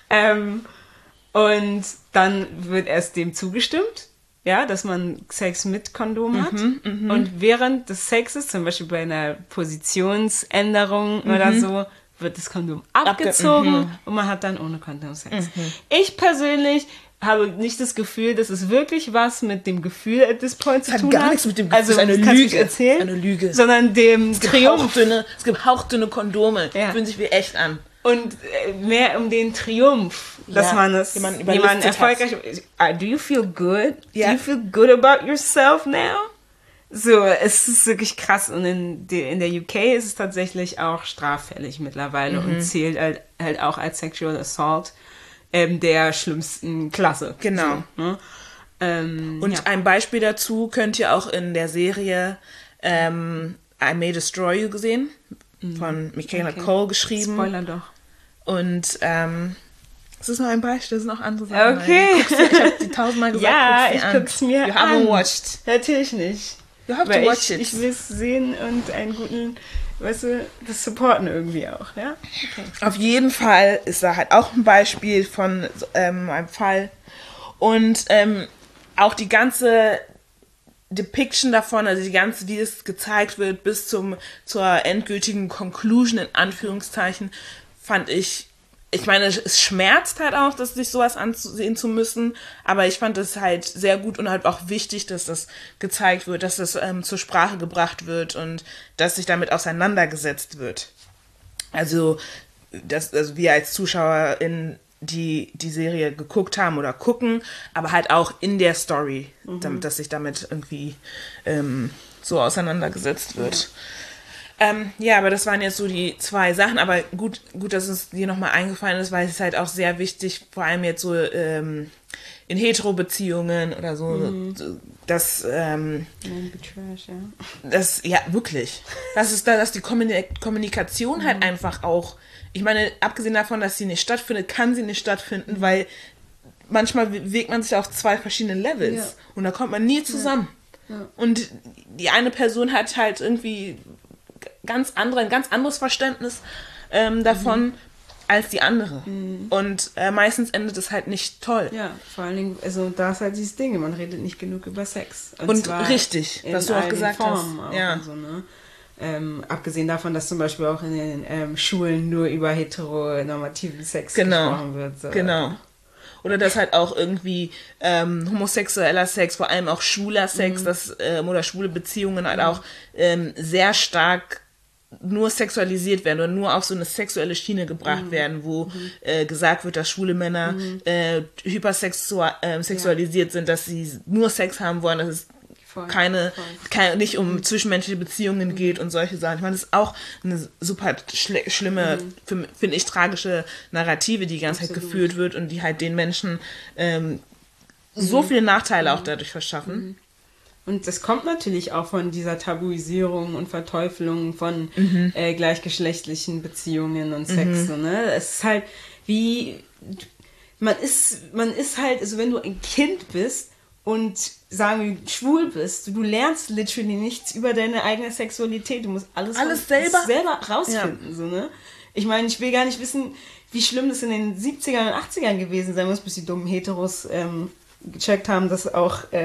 Und dann wird erst dem zugestimmt, ja, dass man Sex mit Kondom hat. Und während des Sexes, zum Beispiel bei einer Positionsänderung oder so, wird das Kondom abgezogen und man hat dann ohne Kondom Sex. Ich persönlich habe nicht das Gefühl, dass es wirklich was mit dem Gefühl at this point zu tun hat. Gar nichts mit dem Gefühl. Also, das ist eine kannst Lüge. Erzählen, eine Lüge. Sondern dem Triumph. Es gibt hauchdünne Kondome. Ja. Fühlen sich wie echt an. Und mehr um den Triumph, dass man es jemanden erfolgreich hat. Do you feel good? Ja. Do you feel good about yourself now? So, es ist wirklich krass. Und in der UK ist es tatsächlich auch straffällig mittlerweile und zählt halt auch als Sexual Assault der schlimmsten Klasse. Genau. So, ne? Und ein Beispiel dazu könnt ihr auch in der Serie I May Destroy You gesehen, von Michaela Cole geschrieben. Spoiler doch. Und das ist nur ein Beispiel, das sind auch andere Sachen. Okay. Ich habe die 1000-mal gesagt, ja, ich guck's mir an. You haven't watched. Natürlich nicht. You have to watch it. Ich will es sehen und einen guten, weißt du, das supporten irgendwie auch, ja? Okay. Auf jeden Fall ist da halt auch ein Beispiel von einem Fall. Und auch die ganze Depiction davon, also die ganze, wie es gezeigt wird, bis zur endgültigen Conclusion, in Anführungszeichen, fand ich meine, es schmerzt halt auch, dass sich sowas ansehen zu müssen, aber ich fand es halt sehr gut und halt auch wichtig, dass das gezeigt wird, dass das zur Sprache gebracht wird und dass sich damit auseinandergesetzt wird. Also wir als Zuschauer die Serie geguckt haben oder gucken, aber halt auch in der Story, dass sich damit irgendwie so auseinandergesetzt wird. Ja, aber das waren jetzt so die zwei Sachen, aber gut, dass es dir nochmal eingefallen ist, weil es ist halt auch sehr wichtig, vor allem jetzt so in Hetero-Beziehungen oder so, dass das, ja, wirklich, dass die Kommunikation halt einfach auch, ich meine, abgesehen davon, dass sie nicht stattfindet, kann sie nicht stattfinden, weil manchmal bewegt man sich auf zwei verschiedenen Levels und da kommt man nie zusammen. Ja. Und die eine Person hat halt irgendwie ein ganz anderes Verständnis davon als die andere. Und meistens endet es halt nicht toll. Ja, vor allen Dingen, also da ist halt dieses Ding, man redet nicht genug über Sex. Und richtig, was du auch gesagt hast. Ja. So, ne? Abgesehen davon, dass zum Beispiel auch in den Schulen nur über heteronormativen Sex gesprochen wird. So. Genau. Oder dass halt auch irgendwie homosexueller Sex, vor allem auch schwuler Sex, oder schwule Beziehungen halt auch sehr stark nur sexualisiert werden oder nur auf so eine sexuelle Schiene gebracht werden, wo gesagt wird, dass schwule Männer hypersexualisiert sind, dass sie nur Sex haben wollen, dass es nicht um zwischenmenschliche Beziehungen geht und solche Sachen. Ich meine, das ist auch eine super schlimme, finde ich, tragische Narrative, die ganze Zeit geführt wird und die halt den Menschen so viele Nachteile auch dadurch verschaffen. Und das kommt natürlich auch von dieser Tabuisierung und Verteufelung von gleichgeschlechtlichen Beziehungen und Sex. So, ne? Es ist halt wie, man ist halt, also wenn du ein Kind bist und sagen wir schwul bist, du lernst literally nichts über deine eigene Sexualität. Du musst alles selber rausfinden. Ja. So, ne? Ich meine, ich will gar nicht wissen, wie schlimm das in den 70ern und 80ern gewesen sein muss, bis die dummen Heteros gecheckt haben, dass auch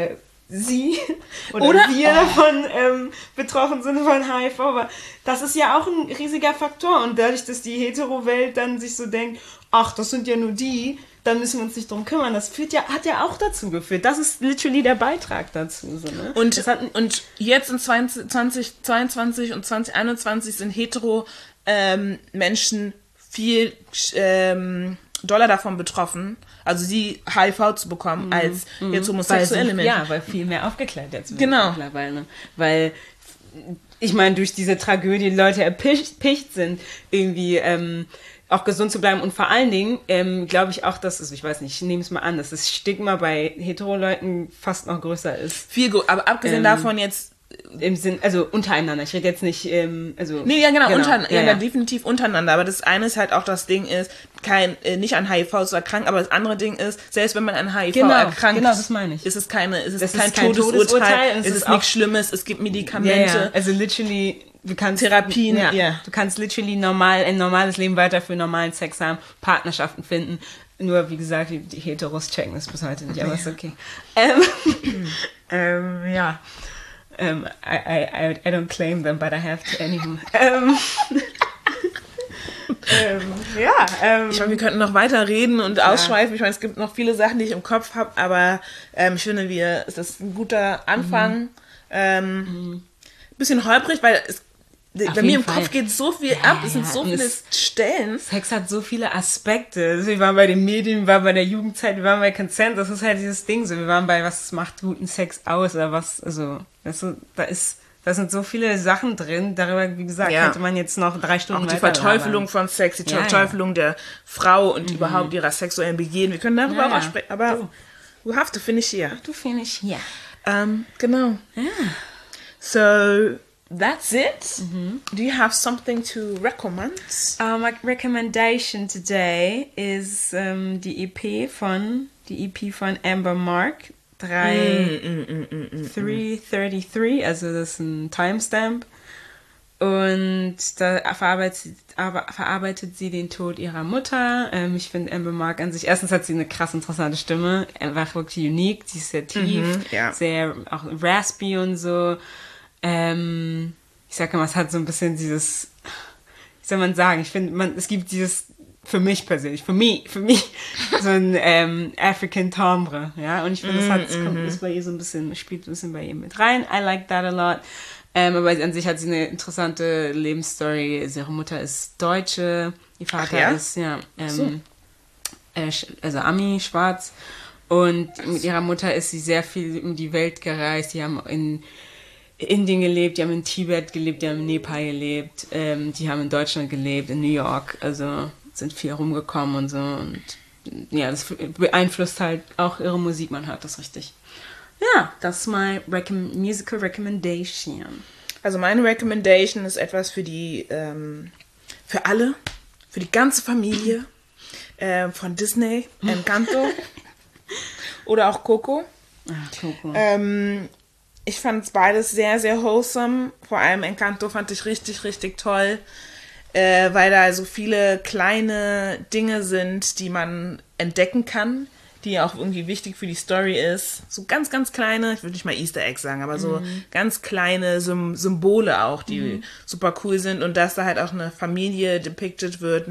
sie oder wir davon betroffen sind von HIV, aber das ist ja auch ein riesiger Faktor und dadurch, dass die Hetero-Welt dann sich so denkt, ach, das sind ja nur die, dann müssen wir uns nicht drum kümmern, das hat ja auch dazu geführt, das ist literally der Beitrag dazu. So, ne? Und jetzt in 2022 und 2021 sind hetero Menschen viel doller davon betroffen, also sie HIV zu bekommen, als jetzt homosexuelle Menschen. Ja, weil viel mehr aufgeklärt jetzt wird mittlerweile. Weil, ich meine, durch diese Tragödie die Leute erpicht sind, irgendwie auch gesund zu bleiben und vor allen Dingen glaube ich auch, dass, also ich weiß nicht, ich nehme es mal an, dass das Stigma bei Hetero-Leuten fast noch größer ist. Viel gut, aber abgesehen davon jetzt im Sinn, also untereinander. Ich rede jetzt nicht, Nee, ja, genau. Definitiv untereinander. Aber das eine ist halt auch, das Ding ist, nicht an HIV zu erkranken, aber das andere Ding ist, selbst wenn man an HIV erkrankt, das meine ich. ist es kein Todesurteil, es ist nichts Schlimmes, es gibt Medikamente. Ja. Also literally, du kannst Therapien, du kannst literally ein normales Leben weiterführen, normalen Sex haben, Partnerschaften finden. Nur, wie gesagt, die Heteros checken das bis heute nicht, aber ist okay. Ja. I don't claim them, but I have to anyway. Ich meine, wir könnten noch weiter reden und ausschweifen. Ich meine, es gibt noch viele Sachen, die ich im Kopf habe, aber ich finde, es ist ein guter Anfang. Bisschen holprig, weil bei mir im Kopf geht so viel ab, es sind so viele Stellen. Sex hat so viele Aspekte. Wir waren bei den Medien, wir waren bei der Jugendzeit, wir waren bei Consent, das ist halt dieses Ding so. Wir waren bei, was macht guten Sex aus, oder was, also, da sind so viele Sachen drin, darüber, wie gesagt, könnte man jetzt noch 3 Stunden weiter. Auch die Verteufelung von Sex, die Verteufelung der Frau und überhaupt ihrer sexuellen Begehren. Wir können darüber auch sprechen, aber we have to finish here. Genau. Ja. So, that's it. Do you have something to recommend? My recommendation today is die EP von Amber Mark 333, also das ist ein Timestamp. Und da verarbeitet sie den Tod ihrer Mutter. Ich finde Amber Mark an sich, erstens hat sie eine krass interessante Stimme, einfach wirklich unique, sie ist sehr tief, sehr auch raspy und so. Ich sag mal, es hat so ein bisschen dieses, wie soll man sagen, ich finde, es gibt dieses, für mich persönlich, für mich, so ein African Timbre, ja, und ich finde, ist bei ihr so ein bisschen, spielt ein bisschen bei ihr mit rein. I like that a lot. Aber an sich hat sie eine interessante Lebensstory. Ihre Mutter ist Deutsche, ihr Vater ist, also Ami, schwarz. Und mit ihrer Mutter ist sie sehr viel um die Welt gereist. Die haben in Indien gelebt, die haben in Tibet gelebt, die haben in Nepal gelebt, die haben in Deutschland gelebt, in New York, also sind viel rumgekommen und so. Und ja, das beeinflusst halt auch ihre Musik, man hört das richtig. Ja, das ist my musical recommendation. Also meine Recommendation ist etwas für für alle, für die ganze Familie, von Disney, Encanto oder auch Coco. Coco. Ich fand es beides sehr, sehr wholesome. Vor allem Encanto fand ich richtig, richtig toll, weil da so viele kleine Dinge sind, die man entdecken kann, die auch irgendwie wichtig für die Story ist. So ganz, ganz kleine, ich würde nicht mal Easter Eggs sagen, aber so ganz kleine Symbole auch, die super cool sind. Und dass da halt auch eine Familie depicted wird,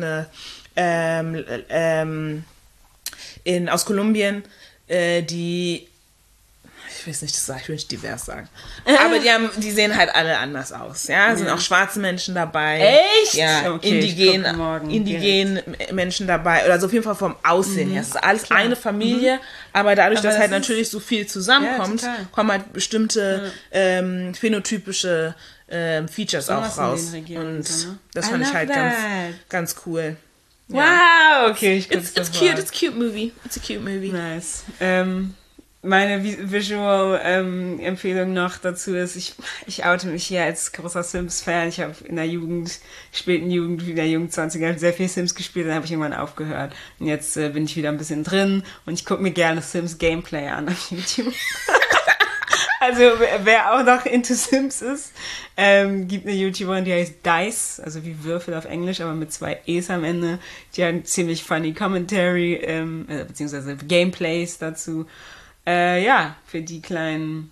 aus Kolumbien, die, ich will es nicht sagen, ich will nicht divers sagen. Aber die sehen halt alle anders aus. Ja, es sind auch schwarze Menschen dabei. Echt? Ja, okay, indigene Menschen dabei. Oder so auf jeden Fall vom Aussehen her. Es ist alles eine Familie, aber dadurch, dass halt natürlich so viel zusammenkommt, kommen halt bestimmte phänotypische Features auch raus. Und das fand ich halt ganz cool. Wow, okay, It's cute, it's a cute movie. It's a cute movie. Nice. Meine Visual-Empfehlung noch dazu ist, ich oute mich hier als großer Sims-Fan. Ich habe in der späten Jugend, wie der jungen 20er, sehr viel Sims gespielt, dann habe ich irgendwann aufgehört. Und jetzt bin ich wieder ein bisschen drin und ich gucke mir gerne Sims-Gameplay an auf YouTube. Also wer auch noch into Sims ist, gibt eine YouTuberin, die heißt Dice, also wie Würfel auf Englisch, aber mit 2 E's am Ende. Die hat ziemlich funny Commentary, beziehungsweise Gameplays dazu. für die kleinen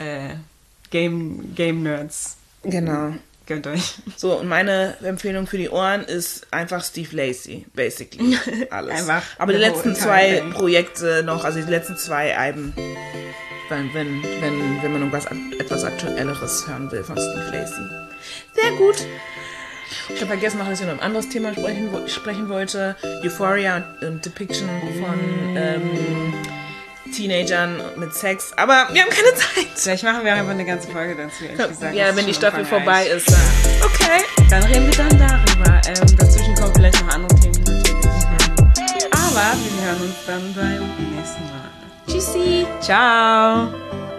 Game-Nerds. Genau. Gönnt euch. So, und meine Empfehlung für die Ohren ist einfach Steve Lacy, basically. Alles. Einfach. Aber die letzten 2 Projekte noch, also die letzten 2 Alben, wenn man irgendwas etwas Aktuelleres hören will von Steve Lacy. Sehr gut. Ich habe vergessen noch, dass ich noch ein anderes Thema sprechen wollte. Euphoria und Depiction von Teenagern mit Sex. Aber wir haben keine Zeit. Vielleicht machen wir einfach eine ganze Folge dazu, ehrlich gesagt. Ja, wenn die Staffel vorbei ist. Dann. Okay. Dann reden wir dann darüber. Dazwischen kommen vielleicht noch andere Themen natürlich. Aber wir hören uns dann beim nächsten Mal. Tschüssi. Ciao.